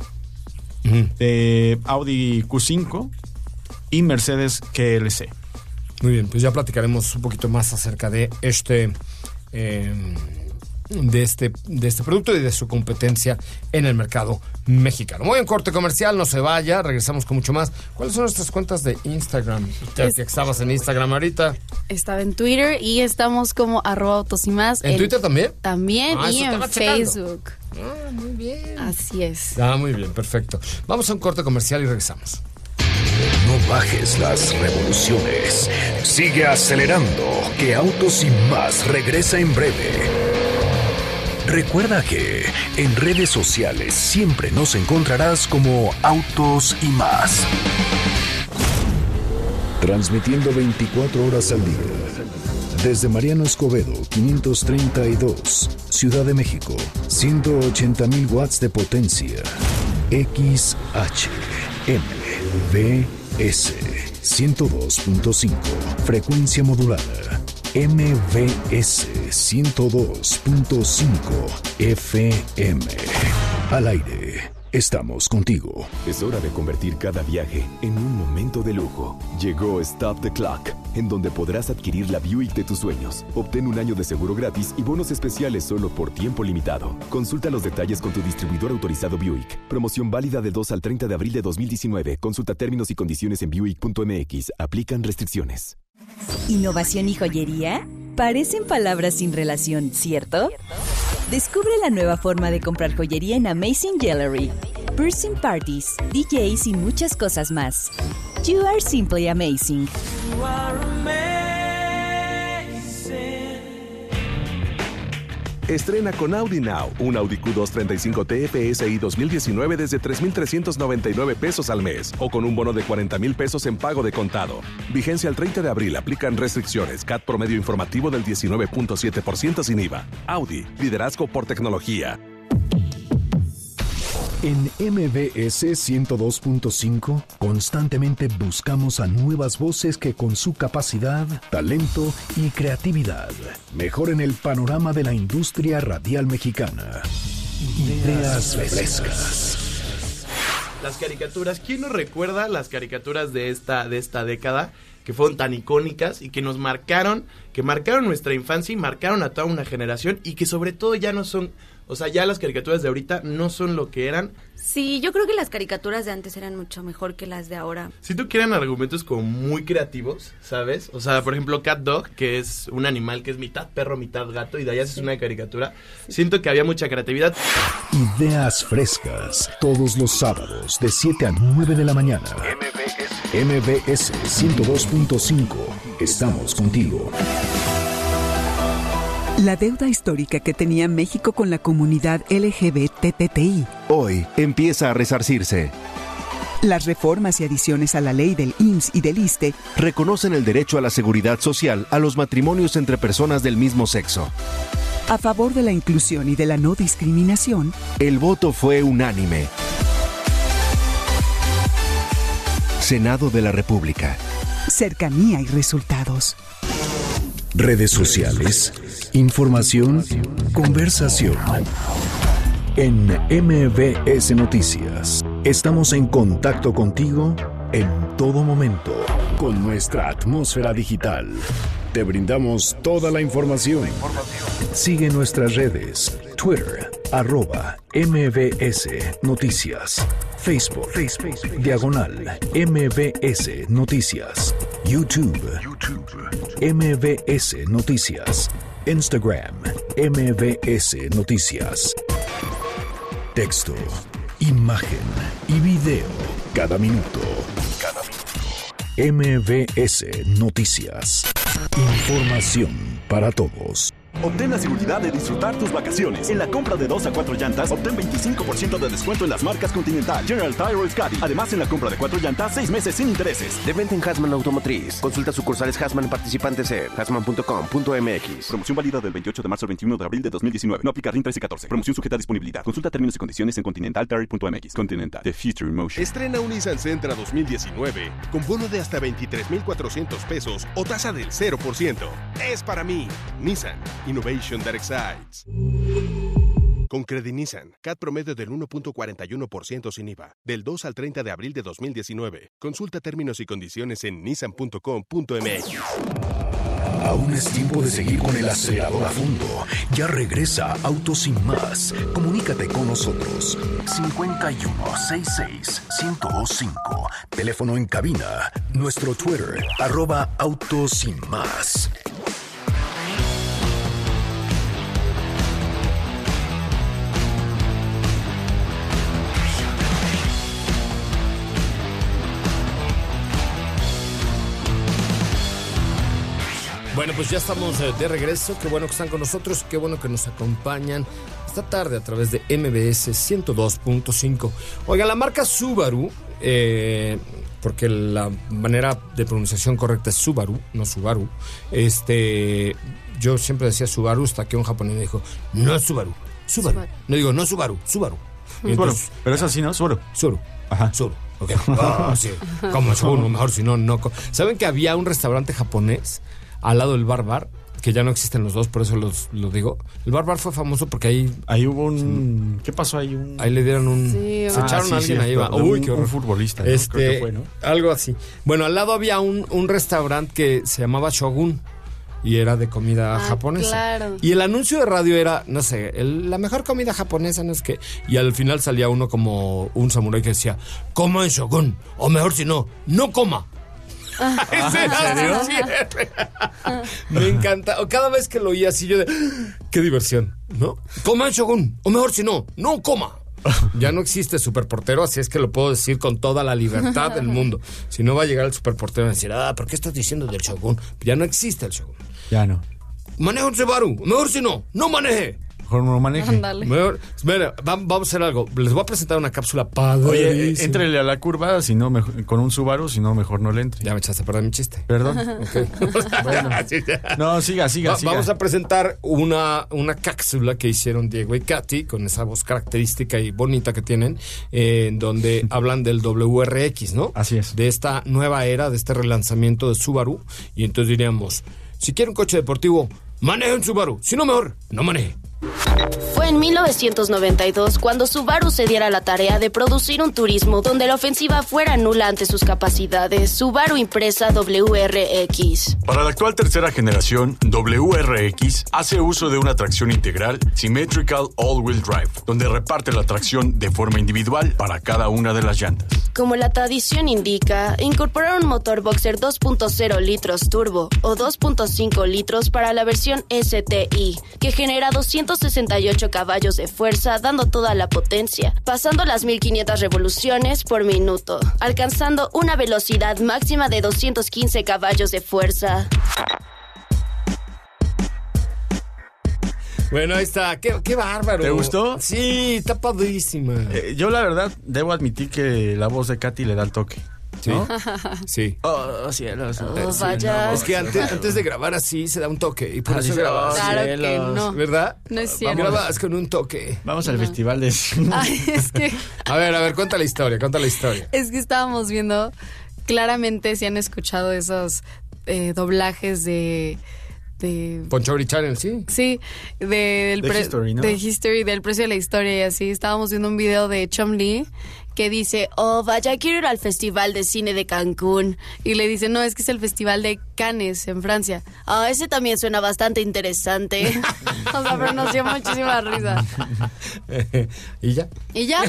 Audi Q5 y Mercedes GLC. Muy bien, pues ya platicaremos un poquito más acerca de este producto y de su competencia en el mercado mexicano. Muy en corte comercial, no se vaya, regresamos con mucho más. ¿Cuáles son nuestras cuentas de Instagram? Que estabas en Instagram ahorita. Estaba en Twitter y estamos como @autosimás. ¿En Twitter también? También, y en Facebook. Muy bien. Así es. Muy bien, perfecto. Vamos a un corte comercial y regresamos. No bajes las revoluciones. Sigue acelerando, que Autos y Más regresa en breve. Recuerda que en redes sociales siempre nos encontrarás como Autos y Más. Transmitiendo 24 horas al día. Desde Mariano Escobedo, 532, Ciudad de México, 180,000 watts de potencia. XHMBS 102.5, frecuencia modulada. MBS 102.5 FM. Al aire. Estamos contigo. Es hora de convertir cada viaje en un momento de lujo. Llegó Stop the Clock, en donde podrás adquirir la Buick de tus sueños. Obtén un año de seguro gratis y bonos especiales solo por tiempo limitado. Consulta los detalles con tu distribuidor autorizado Buick. Promoción válida del 2 al 30 de abril de 2019. Consulta términos y condiciones en Buick.mx. Aplican restricciones. ¿Innovación y joyería? Parecen palabras sin relación, ¿cierto? Descubre la nueva forma de comprar joyería en Amazing Jewelry. Piercing parties, DJs y muchas cosas más. You are simply amazing. You are amazing. Estrena con Audi Now un Audi Q2 35 TFSI 2019 desde 3,399 pesos al mes o con un bono de 40,000 pesos en pago de contado. Vigencia al 30 de abril. Aplican restricciones. CAT promedio informativo del 19.7% sin IVA. Audi, liderazgo por tecnología. En MBS 102.5 constantemente buscamos a nuevas voces que con su capacidad, talento y creatividad mejoren el panorama de la industria radial mexicana. Ideas frescas. Las caricaturas, ¿quién nos recuerda las caricaturas de esta década que fueron tan icónicas y que nos marcaron, que marcaron nuestra infancia y marcaron a toda una generación y que sobre todo ya no son... O sea, ya las caricaturas de ahorita no son lo que eran. Sí, yo creo que las caricaturas de antes eran mucho mejor que las de ahora. Siento que eran argumentos como muy creativos, ¿sabes? O sea, por ejemplo, Cat Dog, que es un animal que es mitad perro, mitad gato, y de ahí haces una caricatura. Siento que había mucha creatividad. Ideas frescas, todos los sábados, de 7 a 9 de la mañana. MBS 102.5. Estamos contigo. La deuda histórica que tenía México con la comunidad LGBTTI hoy empieza a resarcirse. Las reformas y adiciones a la ley del IMSS y del ISSSTE reconocen el derecho a la seguridad social a los matrimonios entre personas del mismo sexo. A favor de la inclusión y de la no discriminación, el voto fue unánime. Senado de la República. Cercanía y resultados. Redes sociales, información, conversación. En MBS Noticias, estamos en contacto contigo en todo momento con nuestra atmósfera digital. Te brindamos toda la información. Sigue nuestras redes, Twitter, @MBS Noticias, Facebook, diagonal MBS Noticias, YouTube, MBS Noticias, Instagram, MBS Noticias. Texto, imagen y video, cada minuto. MBS Noticias. Información para todos. Obtén la seguridad de disfrutar tus vacaciones. En la compra de 2 a 4 llantas, obtén 25% de descuento en las marcas Continental, General Tire o Scadi. Además, en la compra de 4 llantas, 6 meses sin intereses. De venta en Hasman Automotriz. Consulta sucursales Hasman participantes en hasman.com.mx. Promoción válida del 28 de marzo al 21 de abril de 2019. No aplica RIN 13 y 14. Promoción sujeta a disponibilidad. Consulta términos y condiciones en continentaltire.mx. Continental, the future in motion. Estrena un Nissan Sentra 2019 con bono de hasta 23,400 pesos o tasa del 0%. Es para mí. Nissan. Innovation that excites. Con Credit Nissan, CAT promedio del 1.41% sin IVA, del 2 al 30 de abril de 2019. Consulta términos y condiciones en nissan.com.mx. Aún es tiempo de seguir con el acelerador a fondo. Ya regresa Autos Sin Más. Comunícate con nosotros. 5166-1025. Teléfono en cabina. Nuestro Twitter, @Autos Sin Más. Bueno, pues ya estamos de regreso. Qué bueno que están con nosotros, qué bueno que nos acompañan esta tarde a través de MBS 102.5. Oiga, la marca Subaru, porque la manera de pronunciación correcta es Subaru, no Subaru. Yo siempre decía Subaru hasta que un japonés me dijo, no es Subaru. No digo, no Subaru, Subaru. Entonces, pero es así, ¿no? Subaru. Ajá. Subaru. Okay. Oh, sí. Como Subaru, mejor si no, no. ¿Saben que había un restaurante japonés al lado del Bar, que ya no existen los dos, por eso lo digo? El Bar fue famoso porque ahí hubo un... ¿Qué pasó ahí? Ahí le dieron un... Sí, se echaron a alguien ahí. Uy, qué horror. Un futbolista, ¿no? Creo que fue, ¿no? Algo así. Bueno, al lado había un restaurante que se llamaba Shogun y era de comida japonesa. Claro. Y el anuncio de radio era, no sé, la mejor comida japonesa, no es que... Y al final salía uno como un samurái que decía, coma en Shogun, o mejor si no, no coma. ¿En serio? Me encanta. Cada vez que lo oía así yo de... ¡Qué diversión! ¿No? Coma en Shogun, o mejor si no, no coma. Ya no existe superportero, así es que lo puedo decir con toda la libertad del mundo. Si no va a llegar el superportero y decir, ¿por qué estás diciendo del Shogun? Ya no existe el Shogun. Ya no. Maneja un Subaru, mejor si no, no maneje. Mejor no maneje. Mejor, mira, vamos a hacer algo. Les voy a presentar una cápsula padre. Oye, éntrele a la curva, si no, mejor, con un Subaru, si no, mejor no le entre. Ya me echaste a perder mi chiste. Perdón. Okay. Bueno. No, siga. Vamos a presentar una cápsula que hicieron Diego y Katy, con esa voz característica y bonita que tienen, en donde hablan del WRX, ¿no? Así es. De esta nueva era, de este relanzamiento de Subaru. Y entonces diríamos, si quiere un coche deportivo, maneje un Subaru. Si no, mejor, no maneje. Fue en 1992 cuando Subaru se diera la tarea de producir un turismo donde la ofensiva fuera nula ante sus capacidades. Subaru Impreza WRX. Para la actual tercera generación, WRX hace uso de una tracción integral Symmetrical All-Wheel Drive, donde reparte la tracción de forma individual para cada una de las llantas. Como la tradición indica, incorporaron un motor boxer 2.0 litros turbo o 2.5 litros para la versión STI, que genera 268 caballos de fuerza, dando toda la potencia, pasando las 1500 revoluciones por minuto, alcanzando una velocidad máxima de 215 caballos de fuerza. Bueno, ahí está. Qué bárbaro. ¿Te gustó? Sí, está padrísima. Yo la verdad debo admitir que la voz de Katy le da el toque. Sí. ¿No? Sí. Oh, cielos. Vaya. Es que antes de grabar así se da un toque. Y por eso sí, grabas. Claro que no. ¿Verdad? No es cierto. Grabas con un toque. Vamos al festival de... Ay, es que... A ver, cuenta la historia. Es que estábamos viendo, claramente si han escuchado esos doblajes de Ponchori Channel, sí. Sí, de History, ¿no? De History, del precio de la historia y así. Estábamos viendo un video de Chom Lee que dice, oh, vaya, quiero ir al Festival de Cine de Cancún. Y le dice, no, es que es el Festival de Cannes en Francia. Ah, ese también suena bastante interesante. O sea, pero nos dio muchísima risa. ¿Y ya? ¿Y ya?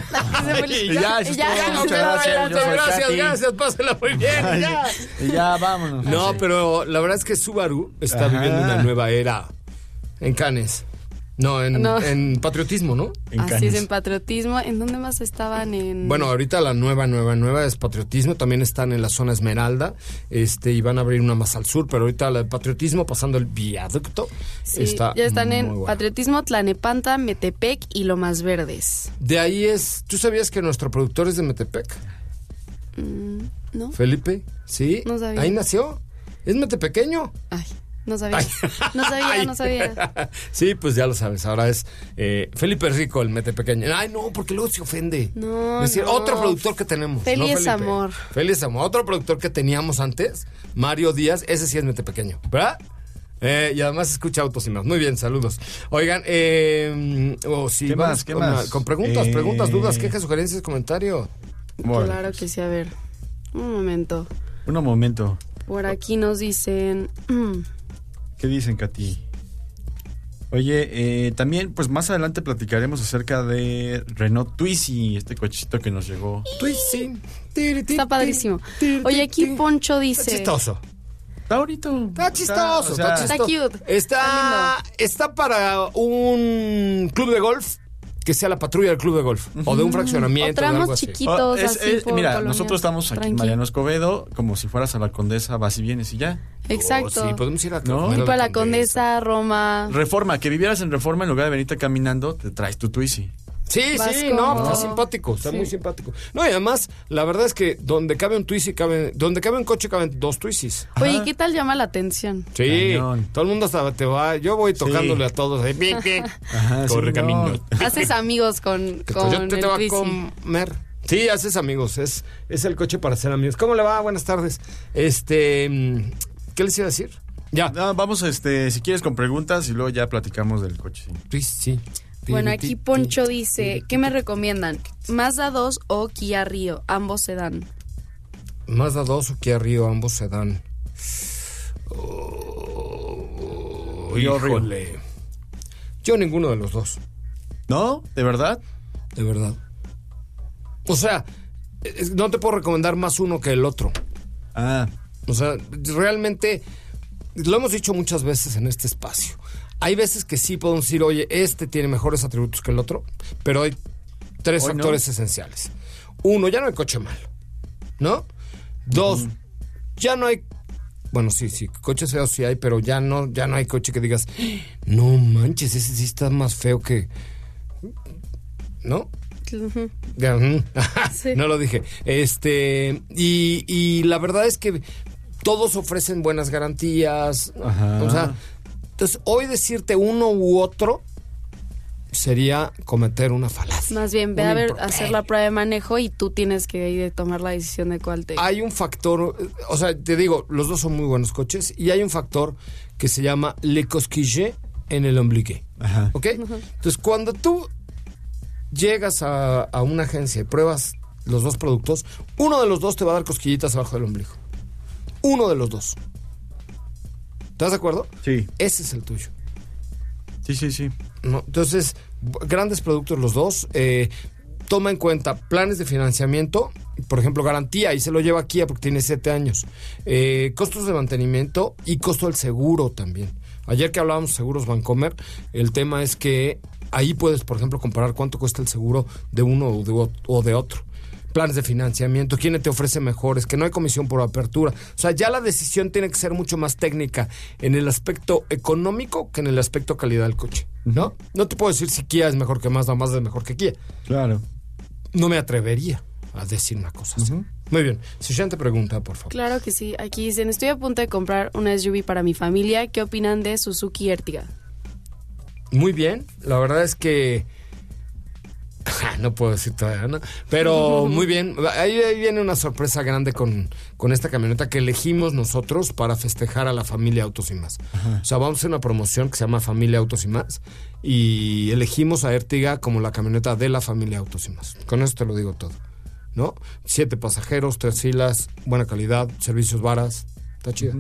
Gracias, pásenla muy bien. Y ya, vámonos. No, pero la verdad es que Subaru está viviendo una nueva era en Cannes. No, en patriotismo, ¿no? Así es, en patriotismo. ¿En dónde más estaban? Bueno, ahorita la nueva es patriotismo. También están en la zona Esmeralda. Y van a abrir una más al sur. Pero ahorita la de patriotismo, pasando el viaducto, sí, ya están en patriotismo, Tlanepantla, Metepec y Lomas Verdes. De ahí es... ¿Tú sabías que nuestro productor es de Metepec? ¿No? ¿Felipe? ¿Sí? No sabía. Ahí nació. Es metepequeño. Ay. No sabía. No sabía. Sí, pues ya lo sabes. Ahora es Felipe Rico, el metepequeño. Ay, no, porque luego se ofende. No, es decir, otro productor que tenemos. Feli es amor. Feli es amor. Otro productor que teníamos antes, Mario Díaz, ese sí es metepequeño, ¿verdad? Y además escucha Autos y Más. Muy bien, saludos. Oigan, sí, ¿Qué más? Con preguntas, dudas, quejas, sugerencias, comentarios. Bueno. Claro que sí, a ver. Un momento. Por aquí nos dicen... ¿Qué dicen, Katy? Oye, también, pues más adelante platicaremos acerca de Renault Twizy, este cochecito que nos llegó. Twizy. Está padrísimo. Oye, aquí Poncho dice... Está chistoso. Está bonito. Está chistoso. Está cute. Está para un club de golf que sea la patrulla del club de golf o de un fraccionamiento. O tramos algo así. chiquitos. Mira, Colombia. Nosotros estamos aquí en Mariano Escobedo, como si fueras a la Condesa, vas y vienes y ya. Exacto. Sí, podemos ir a Tipo a la Condesa, Roma. Reforma, que vivieras en Reforma en lugar de venirte caminando, te traes tu Twizy. Sí, está simpático, está muy simpático. No, y además, la verdad es que donde cabe un Twizy, donde cabe un coche caben dos Twizys. Oye, ¿qué tal llama la atención? Sí, cañón. Todo el mundo hasta te va, yo voy tocándole a todos. Corre camino. Haces amigos con yo te el va a Twizy. comer. Sí, haces amigos, es el coche para hacer amigos. ¿Cómo le va? Buenas tardes. ¿Qué les iba a decir? Ya. No, vamos, si quieres con preguntas y luego ya platicamos del coche. Sí. Bueno, aquí Poncho dice, ¿qué me recomiendan? ¿Mazda 2 o Kia Rio? Ambos se dan. Mazda 2 o Kia Rio, ambos se dan. Híjole. Yo ninguno de los dos. ¿No? ¿De verdad? De verdad. O sea, no te puedo recomendar más uno que el otro. O sea, realmente, lo hemos dicho muchas veces en este espacio. Hay veces que sí podemos decir, oye, este tiene mejores atributos que el otro, pero hay tres factores esenciales. Uno, ya no hay coche malo, ¿no? Dos, ya no hay... Bueno, sí, coches feos sí hay, pero ya no hay coche que digas, no manches, ese sí está más feo que... ¿No? Sí. No lo dije. Y la verdad es que todos ofrecen buenas garantías. O sea, entonces hoy decirte uno u otro sería cometer una falacia. Más bien, ve a hacer la prueba de manejo y tú tienes que ir a tomar la decisión de cuál te... Hay un factor, o sea, te digo, los dos son muy buenos coches y hay un factor que se llama le cosquille en el ombligue. ¿Ok? Entonces, cuando tú llegas a una agencia y pruebas los dos productos, uno de los dos te va a dar cosquillitas abajo del ombligo. Uno de los dos. ¿Estás de acuerdo? Sí. Ese es el tuyo. Sí. No, entonces, grandes productos los dos. Toma en cuenta planes de financiamiento, por ejemplo, garantía, y se lo lleva a Kia porque tiene 7 años. Costos de mantenimiento y costo del seguro también. Ayer que hablábamos de seguros Bancomer, el tema es que ahí puedes, por ejemplo, comparar cuánto cuesta el seguro de uno o de otro. planes de financiamiento, quién te ofrece mejores, que no hay comisión por apertura. O sea, ya la decisión tiene que ser mucho más técnica en el aspecto económico que en el aspecto calidad del coche, ¿no? No te puedo decir si Kia es mejor que Mazda es mejor que Kia. Claro. No me atrevería a decir una cosa así. Muy bien. Siguiente pregunta, por favor. Claro que sí. Aquí dicen, estoy a punto de comprar una SUV para mi familia. ¿Qué opinan de Suzuki Ertiga? Muy bien. La verdad es que... no puedo decir todavía, ¿no? Pero muy bien. Ahí viene una sorpresa grande con esta camioneta que elegimos nosotros para festejar a la familia Autos y Más. O sea, vamos a hacer una promoción que se llama Familia Autos y Más y elegimos a Ertiga como la camioneta de la familia Autos y Más. Con eso te lo digo todo, ¿no? 7 pasajeros, 3 filas, buena calidad, servicios varas. Está chida.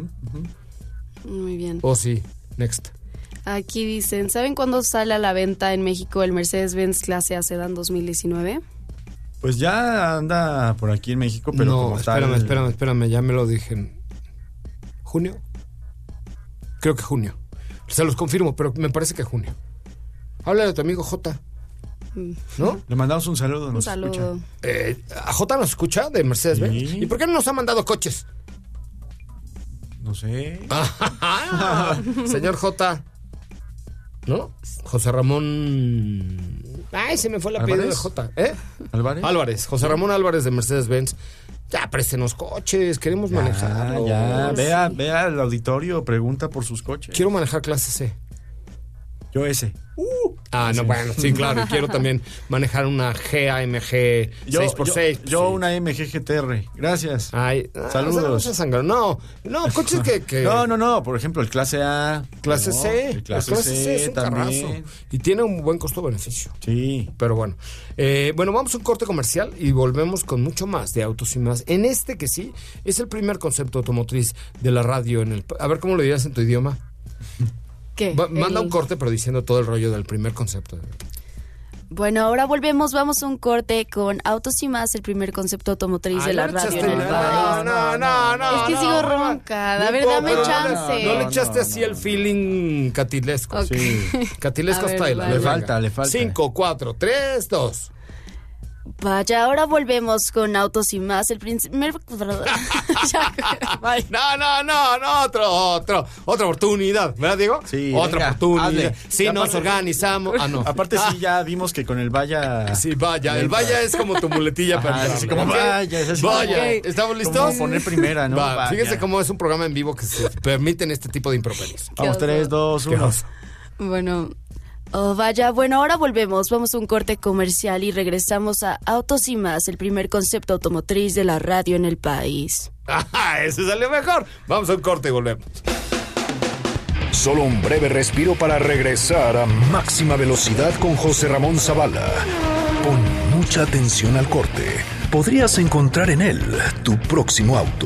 Muy bien. Oh, sí. Next. Aquí dicen, ¿saben cuándo sale a la venta en México el Mercedes-Benz Clase A Sedan 2019? Pues ya anda por aquí en México, pero no, como espérame, ya me lo dije. ¿Junio? Creo que junio. Se los confirmo, pero me parece que junio. Háblale a tu amigo Jota. ¿No? Le mandamos un saludo. Un saludo. ¿A Jota nos escucha de Mercedes-Benz? Sí. ¿Y por qué no nos ha mandado coches? No sé. Señor Jota. ¿No? José Ramón... Ay, se me fue el apellido de Jota. Álvarez. José Ramón Álvarez de Mercedes-Benz. Ya, préstenos coches, queremos manejarlos. Ya, vea al auditorio, pregunta por sus coches. Quiero manejar clase C. Yo ese. No, bueno, sí, claro. Quiero también manejar una GAMG 6x6. Yo una MG GTR. Gracias. Ay, saludos. No, coches que... No. Por ejemplo, el clase A. Clase C. El clase C es un también. carrazo. Y tiene un buen costo-beneficio. Sí. Pero bueno. Vamos a un corte comercial y volvemos con mucho más de Autos y Más. En este que sí, es el primer concepto automotriz de la radio en el... A ver, ¿cómo lo dirías en tu idioma? ¿Qué? Manda un corte, pero diciendo todo el rollo del primer concepto. Bueno, ahora vamos a un corte con Autos y Más, el primer concepto automotriz de la radio en el país. No. Es que sigo ronca, la verdad, dame chance. No le echaste así el feeling catilesco. Okay. Sí. Catilesco style. Le falta. 5, 4, 3, 2. Vaya, ahora volvemos con Autos y Más, el primer... Otra oportunidad, ¿verdad, Diego? Sí, otra oportunidad. Hazle. Sí, nos organizamos. No. Aparte sí, ya vimos que con el Vaya... Sí, Vaya. El Vaya es como tu muletilla para así como Vaya. Es así Vaya. Okay. ¿Estamos listos? Como poner primera, ¿no? Fíjense cómo es un programa en vivo que se permiten este tipo de improperios. Vamos, 3, 2, 1. Bueno... ahora volvemos, vamos a un corte comercial y regresamos a Autos y Más, el primer concepto automotriz de la radio en el país. Eso salió mejor. Vamos a un corte y volvemos. Solo un breve respiro para regresar a máxima velocidad con José Ramón Zavala. Pon mucha atención al corte. Podrías encontrar en él tu próximo auto.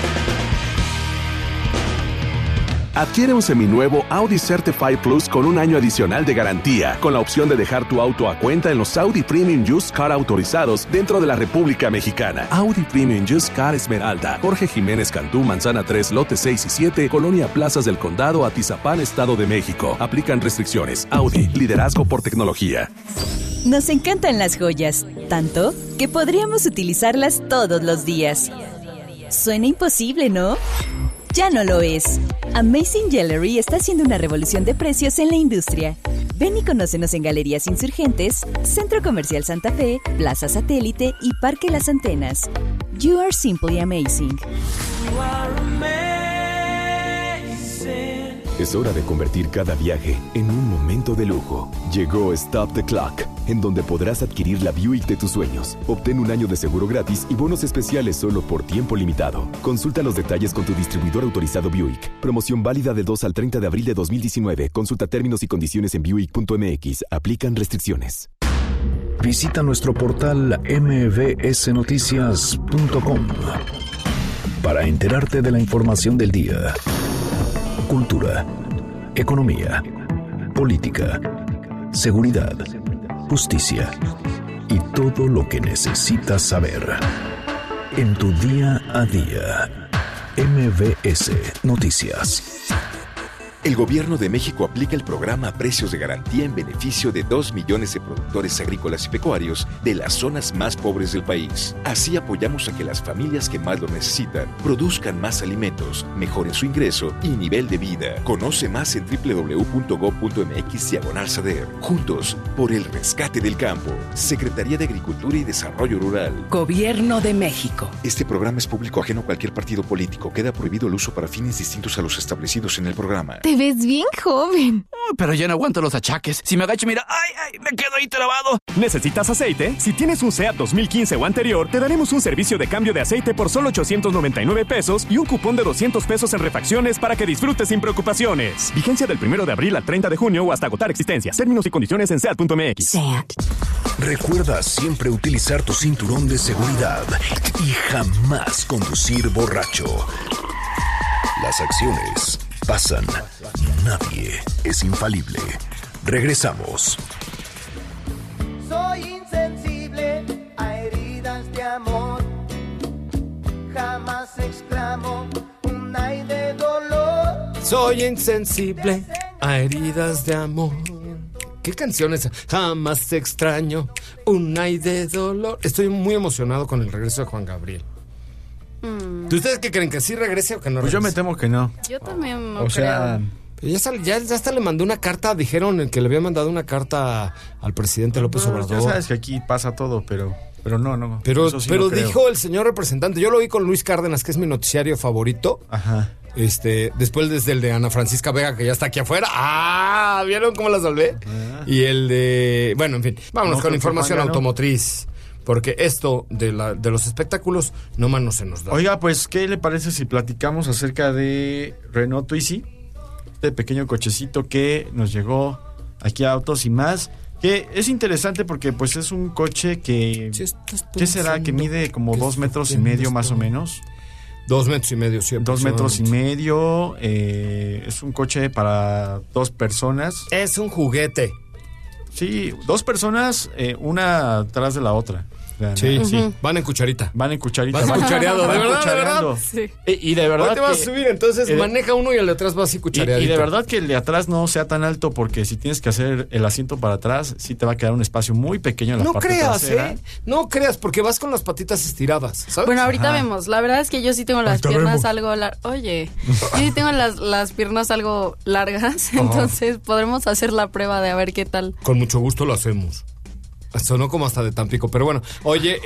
Adquiere un seminuevo Audi Certified Plus con un año adicional de garantía, con la opción de dejar tu auto a cuenta en los Audi Premium Used Car autorizados dentro de la República Mexicana. Audi Premium Used Car Esmeralda, Jorge Jiménez Cantú, Manzana 3, Lote 6 y 7, Colonia Plazas del Condado, Atizapán, Estado de México. Aplican restricciones. Audi, liderazgo por tecnología. Nos encantan las joyas, tanto que podríamos utilizarlas todos los días. Suena imposible, ¿no? Ya no lo es. Amazing Jewelry está haciendo una revolución de precios en la industria. Ven y conócenos en Galerías Insurgentes, Centro Comercial Santa Fe, Plaza Satélite y Parque Las Antenas. You are simply amazing. Es hora de convertir cada viaje en un momento de lujo. Llegó Stop the Clock, en donde podrás adquirir la Buick de tus sueños. Obtén un año de seguro gratis y bonos especiales solo por tiempo limitado. Consulta los detalles con tu distribuidor autorizado Buick. Promoción válida del 2 al 30 de abril de 2019. Consulta términos y condiciones en Buick.mx. Aplican restricciones. Visita nuestro portal mbsnoticias.com para enterarte de la información del día. Cultura, economía, política, seguridad, justicia y todo lo que necesitas saber. En tu día a día, MBS Noticias. El Gobierno de México aplica el programa Precios de Garantía en beneficio de 2 millones de productores agrícolas y pecuarios de las zonas más pobres del país. Así apoyamos a que las familias que más lo necesitan produzcan más alimentos, mejoren su ingreso y nivel de vida. Conoce más en www.gov.mx/SADER. Juntos, por el rescate del campo. Secretaría de Agricultura y Desarrollo Rural. Gobierno de México. Este programa es público ajeno a cualquier partido político. Queda prohibido el uso para fines distintos a los establecidos en el programa. Te ves bien joven. Pero ya no aguanto los achaques. Si me agacho, mira, ¡ay! Me quedo ahí trabado. ¿Necesitas aceite? Si tienes un SEAT 2015 o anterior, te daremos un servicio de cambio de aceite por solo 899 pesos y un cupón de 200 pesos en refacciones para que disfrutes sin preocupaciones. Vigencia del 1 de abril al 30 de junio o hasta agotar existencias. Términos y condiciones en SEAT.mx. SEAT. Recuerda siempre utilizar tu cinturón de seguridad y jamás conducir borracho. Las acciones pasan. Nadie es infalible. Regresamos. Soy insensible a heridas de amor. Jamás exclamo un ay de dolor. Soy insensible a heridas de amor. ¿Qué canción es? Jamás extraño un ay de dolor. Estoy muy emocionado con el regreso de Juan Gabriel. ¿Ustedes qué creen? ¿Que sí regrese o que no regrese? Pues yo me temo que no. Yo también no O sea, Ya hasta le mandó una carta, dijeron que le había mandado una carta al presidente López Obrador. Ya sabes que aquí pasa todo, pero no. Pero eso sí no creo. dijo el señor representante, yo lo vi con Luis Cárdenas, que es mi noticiario favorito. Ajá. Después desde el de Ana Francisca Vega, que ya está aquí afuera. ¡Ah! ¿Vieron cómo la salvé? Y el de... Bueno, en fin, vámonos con información automotriz. Porque esto de los espectáculos nomás no se nos da. Oiga, pues, ¿qué le parece si platicamos acerca de Renault Twizy? Este pequeño cochecito que nos llegó aquí a Autos y Más. Que es interesante porque pues es un coche que... ¿Qué será? Que mide como 2 metros y medio más o menos. 2 metros y medio, sí. 2 metros y medio. Es un coche para 2 personas. Es un juguete. Sí, 2 personas, una atrás de la otra. Sí, sí. Van en cucharita. Van en cucharita. Vas cuchareado, de verdad. Sí. Y de verdad. Hoy te vas a subir, entonces maneja uno y el de atrás va así cuchareadito. Y de verdad que el de atrás no sea tan alto, porque si tienes que hacer el asiento para atrás, sí te va a quedar un espacio muy pequeño en la parte trasera. No creas, porque vas con las patitas estiradas, ¿sabes? Bueno, ahorita vemos. La verdad es que yo sí tengo las piernas algo largas. Oye, yo sí tengo las piernas algo largas, entonces podremos hacer la prueba de a ver qué tal. Con mucho gusto lo hacemos. Sonó como hasta de Tampico, pero bueno. Oye,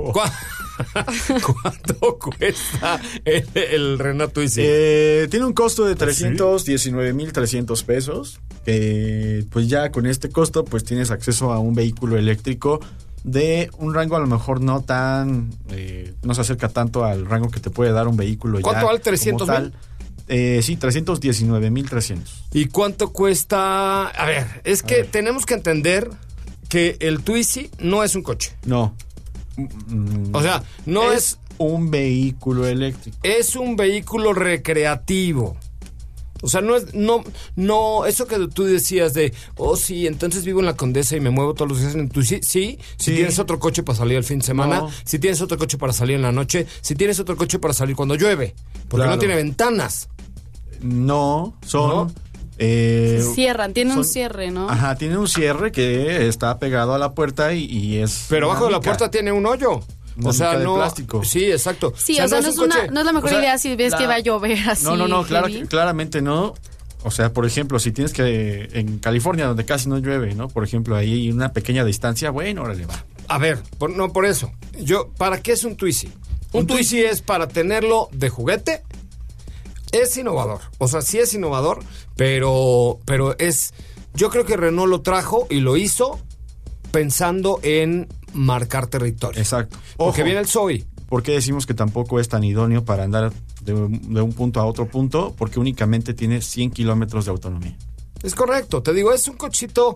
¿cuánto cuesta el Renault Twizy? Tiene un costo de 319,300 pesos. Pues ya con este costo, pues tienes acceso a un vehículo eléctrico de un rango a lo mejor no tan... no se acerca tanto al rango que te puede dar un vehículo. ¿Cuánto vale? ¿300,000? Sí, 319,300. ¿Y cuánto cuesta? A ver, es que tenemos que entender que el Twizy no es un coche. No. O sea, no es un vehículo eléctrico. Es un vehículo recreativo. O sea, no, eso que tú decías de, sí, entonces vivo en la Condesa y me muevo todos los días en el Twizy. Sí, si tienes otro coche para salir el fin de semana, si tienes otro coche para salir en la noche, si tienes otro coche para salir cuando llueve, porque no tiene ventanas. No, son... Cierran, tiene un cierre, ¿no? Ajá, tiene un cierre que está pegado a la puerta y es... Pero abajo de la puerta tiene un hoyo. O sea, de no... plástico. Sí, exacto. Sí, o sea, no es la mejor idea si ves que va a llover así. No, claramente no. O sea, por ejemplo, si tienes que... En California, donde casi no llueve, ¿no? Por ejemplo, ahí una pequeña distancia, bueno, órale, va. A ver, por eso. ¿Para qué es un Twizy? Un Twizy es para tenerlo de juguete. Es innovador, o sea, sí es innovador, pero es... Yo creo que Renault lo trajo y lo hizo pensando en marcar territorio. Exacto. Porque viene el Zoe. ¿Por qué decimos que tampoco es tan idóneo para andar de un punto a otro punto? Porque únicamente tiene 100 kilómetros de autonomía. Es correcto, te digo, es un cochito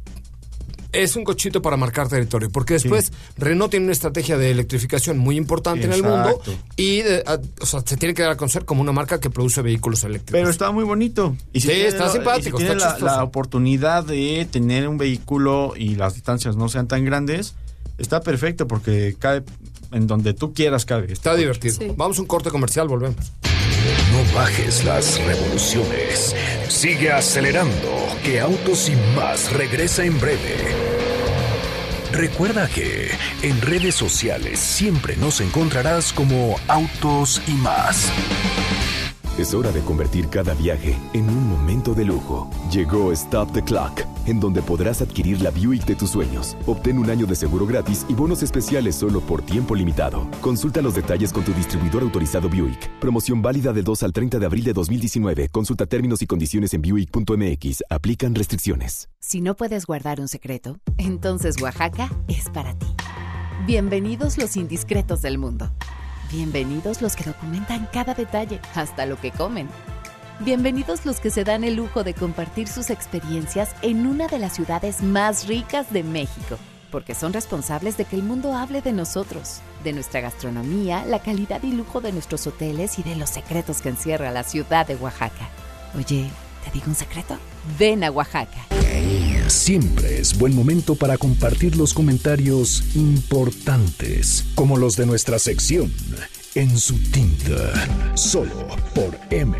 para marcar territorio, porque después Renault tiene una estrategia de electrificación muy importante en el mundo y se tiene que dar a conocer como una marca que produce vehículos eléctricos. Pero está muy bonito. Y si está simpático. Y si está tiene la oportunidad de tener un vehículo y las distancias no sean tan grandes, está perfecto porque cabe en donde tú quieras cabe. Está divertido. Sí. Vamos a un corte comercial, volvemos. No bajes las revoluciones. Sigue acelerando, que Autos y Más regresa en breve. Recuerda que en redes sociales siempre nos encontrarás como Autos y Más. Es hora de convertir cada viaje en un momento de lujo. Llegó Stop the Clock, en donde podrás adquirir la Buick de tus sueños. Obtén un año de seguro gratis y bonos especiales solo por tiempo limitado. Consulta los detalles con tu distribuidor autorizado Buick. Promoción válida del 2 al 30 de abril de 2019. Consulta términos y condiciones en Buick.mx. Aplican restricciones. Si no puedes guardar un secreto, entonces Oaxaca es para ti. Bienvenidos los indiscretos del mundo. Bienvenidos los que documentan cada detalle, hasta lo que comen. Bienvenidos los que se dan el lujo de compartir sus experiencias en una de las ciudades más ricas de México, porque son responsables de que el mundo hable de nosotros, de nuestra gastronomía, la calidad y lujo de nuestros hoteles y de los secretos que encierra la ciudad de Oaxaca. Oye, ¿te digo un secreto? Ven a Oaxaca. Siempre es buen momento para compartir los comentarios importantes, como los de nuestra sección En su tinta, solo por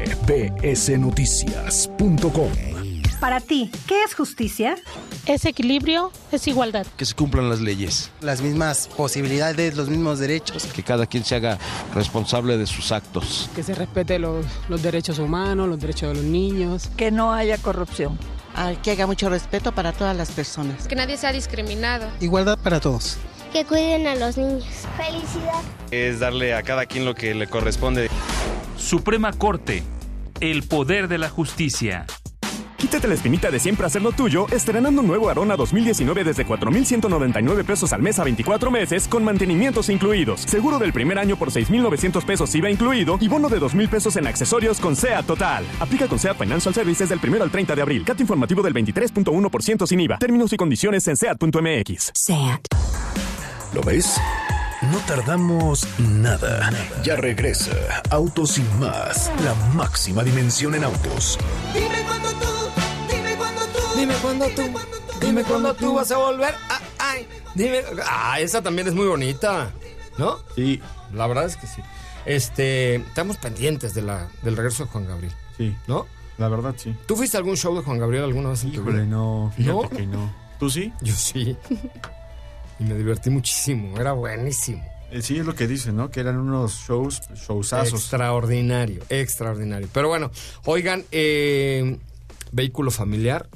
mbsnoticias.com. Para ti, ¿qué es justicia? Es equilibrio, es igualdad. Que se cumplan las leyes. Las mismas posibilidades, los mismos derechos. Que cada quien se haga responsable de sus actos. Que se respete los derechos humanos, los derechos de los niños. Que no haya corrupción. Que haya mucho respeto para todas las personas. Que nadie sea discriminado. Igualdad para todos. Que cuiden a los niños. Felicidad. Es darle a cada quien lo que le corresponde. Suprema Corte. El poder de la justicia. Quítate la espinita de siempre hacer lo tuyo, estrenando un nuevo Arona 2019 desde 4,199 pesos al mes a 24 meses con mantenimientos incluidos. Seguro del primer año por 6,900 pesos IVA incluido y bono de 2,000 pesos en accesorios con SEAT Total. Aplica con SEAT Financial Services del 1 al 30 de abril. CAT informativo del 23.1% sin IVA. Términos y condiciones en SEAT.mx. SEAT. ¿Lo ves? No tardamos nada. Ya regresa Autos y Más, la máxima dimensión en autos. Dime cuándo tú, dime cuándo tú, dime cuándo tú, dime cuándo tú vas a volver. Ay, dime. Esa también es muy bonita, ¿no? Sí. La verdad es que sí. Estamos pendientes del regreso de Juan Gabriel. Sí. ¿No? La verdad, sí. ¿Tú fuiste a algún show de Juan Gabriel alguna vez en tu vida? Híjole, no. Fíjate que no. ¿Tú sí? Yo sí. Y me divertí muchísimo. Era buenísimo. Sí, es lo que dicen, ¿no? Que eran unos showsazos. Extraordinario. Pero bueno, oigan, vehículo familiar,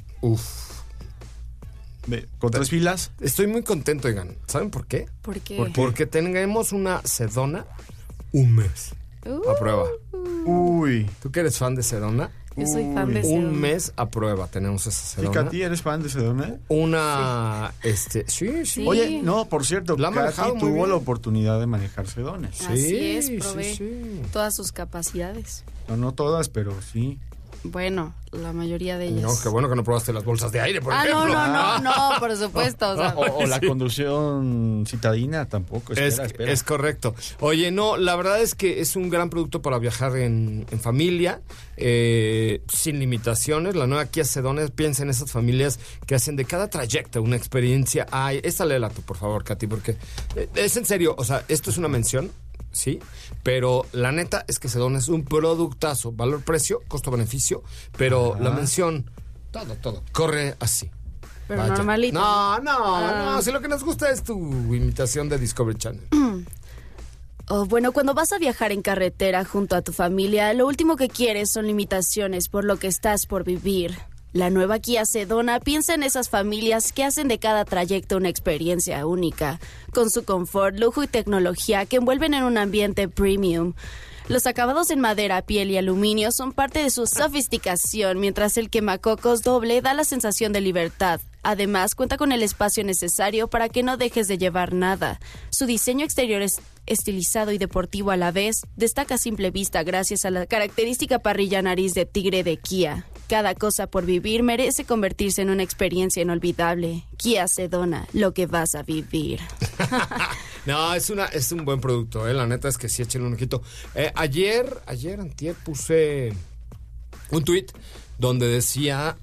¿Con 3 filas? Estoy muy contento, oigan. ¿Saben por qué? ¿Por qué? Porque tenemos una Sedona un mes a prueba. Uy. ¿Tú que eres fan de Sedona? Yo soy fan de Sedona. Un mes a prueba tenemos esa Sedona. ¿Katy, eres fan de Sedona? Sí. Oye, no, por cierto, Katy tuvo la oportunidad de manejar Sedona. Así es, probé todas sus capacidades. No todas, pero sí. Bueno, la mayoría de ellas. No, qué bueno que no probaste las bolsas de aire, por ejemplo. No, por supuesto. O la conducción citadina tampoco. Espera. Es correcto. Oye, no, la verdad es que es un gran producto para viajar en familia, sin limitaciones. La nueva Kia Sedona, piensa en esas familias que hacen de cada trayecto una experiencia. Ay, esta léela tú, por favor, Katy, porque es en serio, o sea, esto es una mención. Sí, pero la neta es que Sedona es un productazo, valor-precio, costo-beneficio, pero la mención, todo, corre así. Pero vaya. Normalito. No, si lo que nos gusta es tu imitación de Discovery Channel. Bueno, cuando vas a viajar en carretera junto a tu familia, lo último que quieres son limitaciones por lo que estás por vivir. La nueva Kia Sedona piensa en esas familias que hacen de cada trayecto una experiencia única, con su confort, lujo y tecnología que envuelven en un ambiente premium. Los acabados en madera, piel y aluminio son parte de su sofisticación, mientras el quemacocos doble da la sensación de libertad. Además, cuenta con el espacio necesario para que no dejes de llevar nada. Su diseño exterior es estilizado y deportivo a la vez, destaca a simple vista gracias a la característica parrilla nariz de tigre de Kia. Cada cosa por vivir merece convertirse en una experiencia inolvidable. Kia Sedona, lo que vas a vivir. No, es un buen producto, la neta es que sí, échenle un ojito. Antier puse un tuit donde decía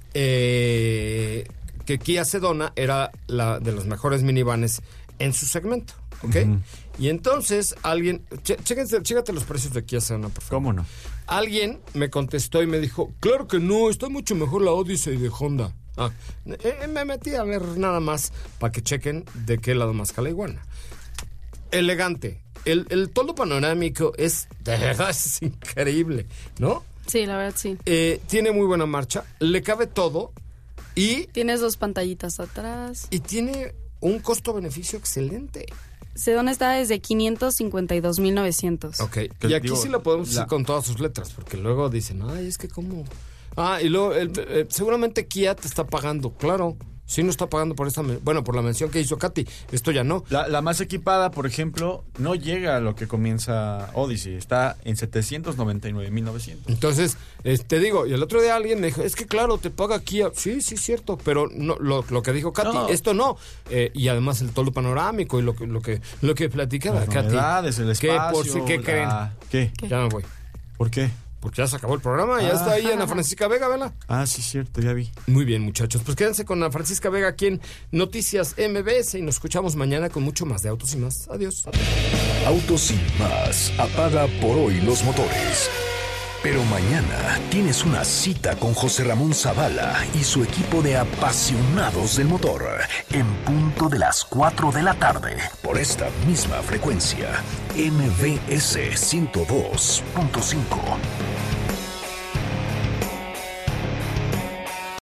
que Kia Sedona era la de los mejores minivanes en su segmento, ¿ok? Y entonces alguien, chécate los precios de Kia Sedona, por favor. ¿Cómo no? Alguien me contestó y me dijo, claro que no, está mucho mejor la Odyssey de Honda. Me metí a ver nada más para que chequen de qué lado más la iguana. Elegante. El toldo panorámico es, de verdad, es increíble, ¿no? Sí, la verdad, sí. Tiene muy buena marcha, le cabe todo y... Tienes 2 pantallitas atrás. Y tiene un costo-beneficio excelente. Sedona está desde 552,900. Ok, y aquí sí lo podemos decir con todas sus letras, porque luego dicen, ay, es que cómo... y luego seguramente Kia te está pagando, claro. Sí, no está pagando por por la mención que hizo Katy. Esto ya no. La más equipada, por ejemplo, no llega a lo que comienza Odyssey. Está en 799,900. Entonces, te digo, y el otro día alguien me dijo, es que claro, te paga Kia. Sí, cierto, pero no, lo que dijo Katy, esto no. Y además el toldo panorámico y lo que platicaba Katy. Novedades, el espacio. ¿Qué creen? ¿Qué? Ya me voy. ¿Por qué? Porque ya se acabó el programa, ya está ahí Ana Francisca Vega, ¿vela? Sí, cierto, ya vi. Muy bien, muchachos. Pues quédense con Ana Francisca Vega aquí en Noticias MBS y nos escuchamos mañana con mucho más de Autos y Más. Adiós. Autos y Más apaga por hoy los motores. Pero mañana tienes una cita con José Ramón Zavala y su equipo de apasionados del motor en punto de las 4 de la tarde por esta misma frecuencia, MBS 102.5.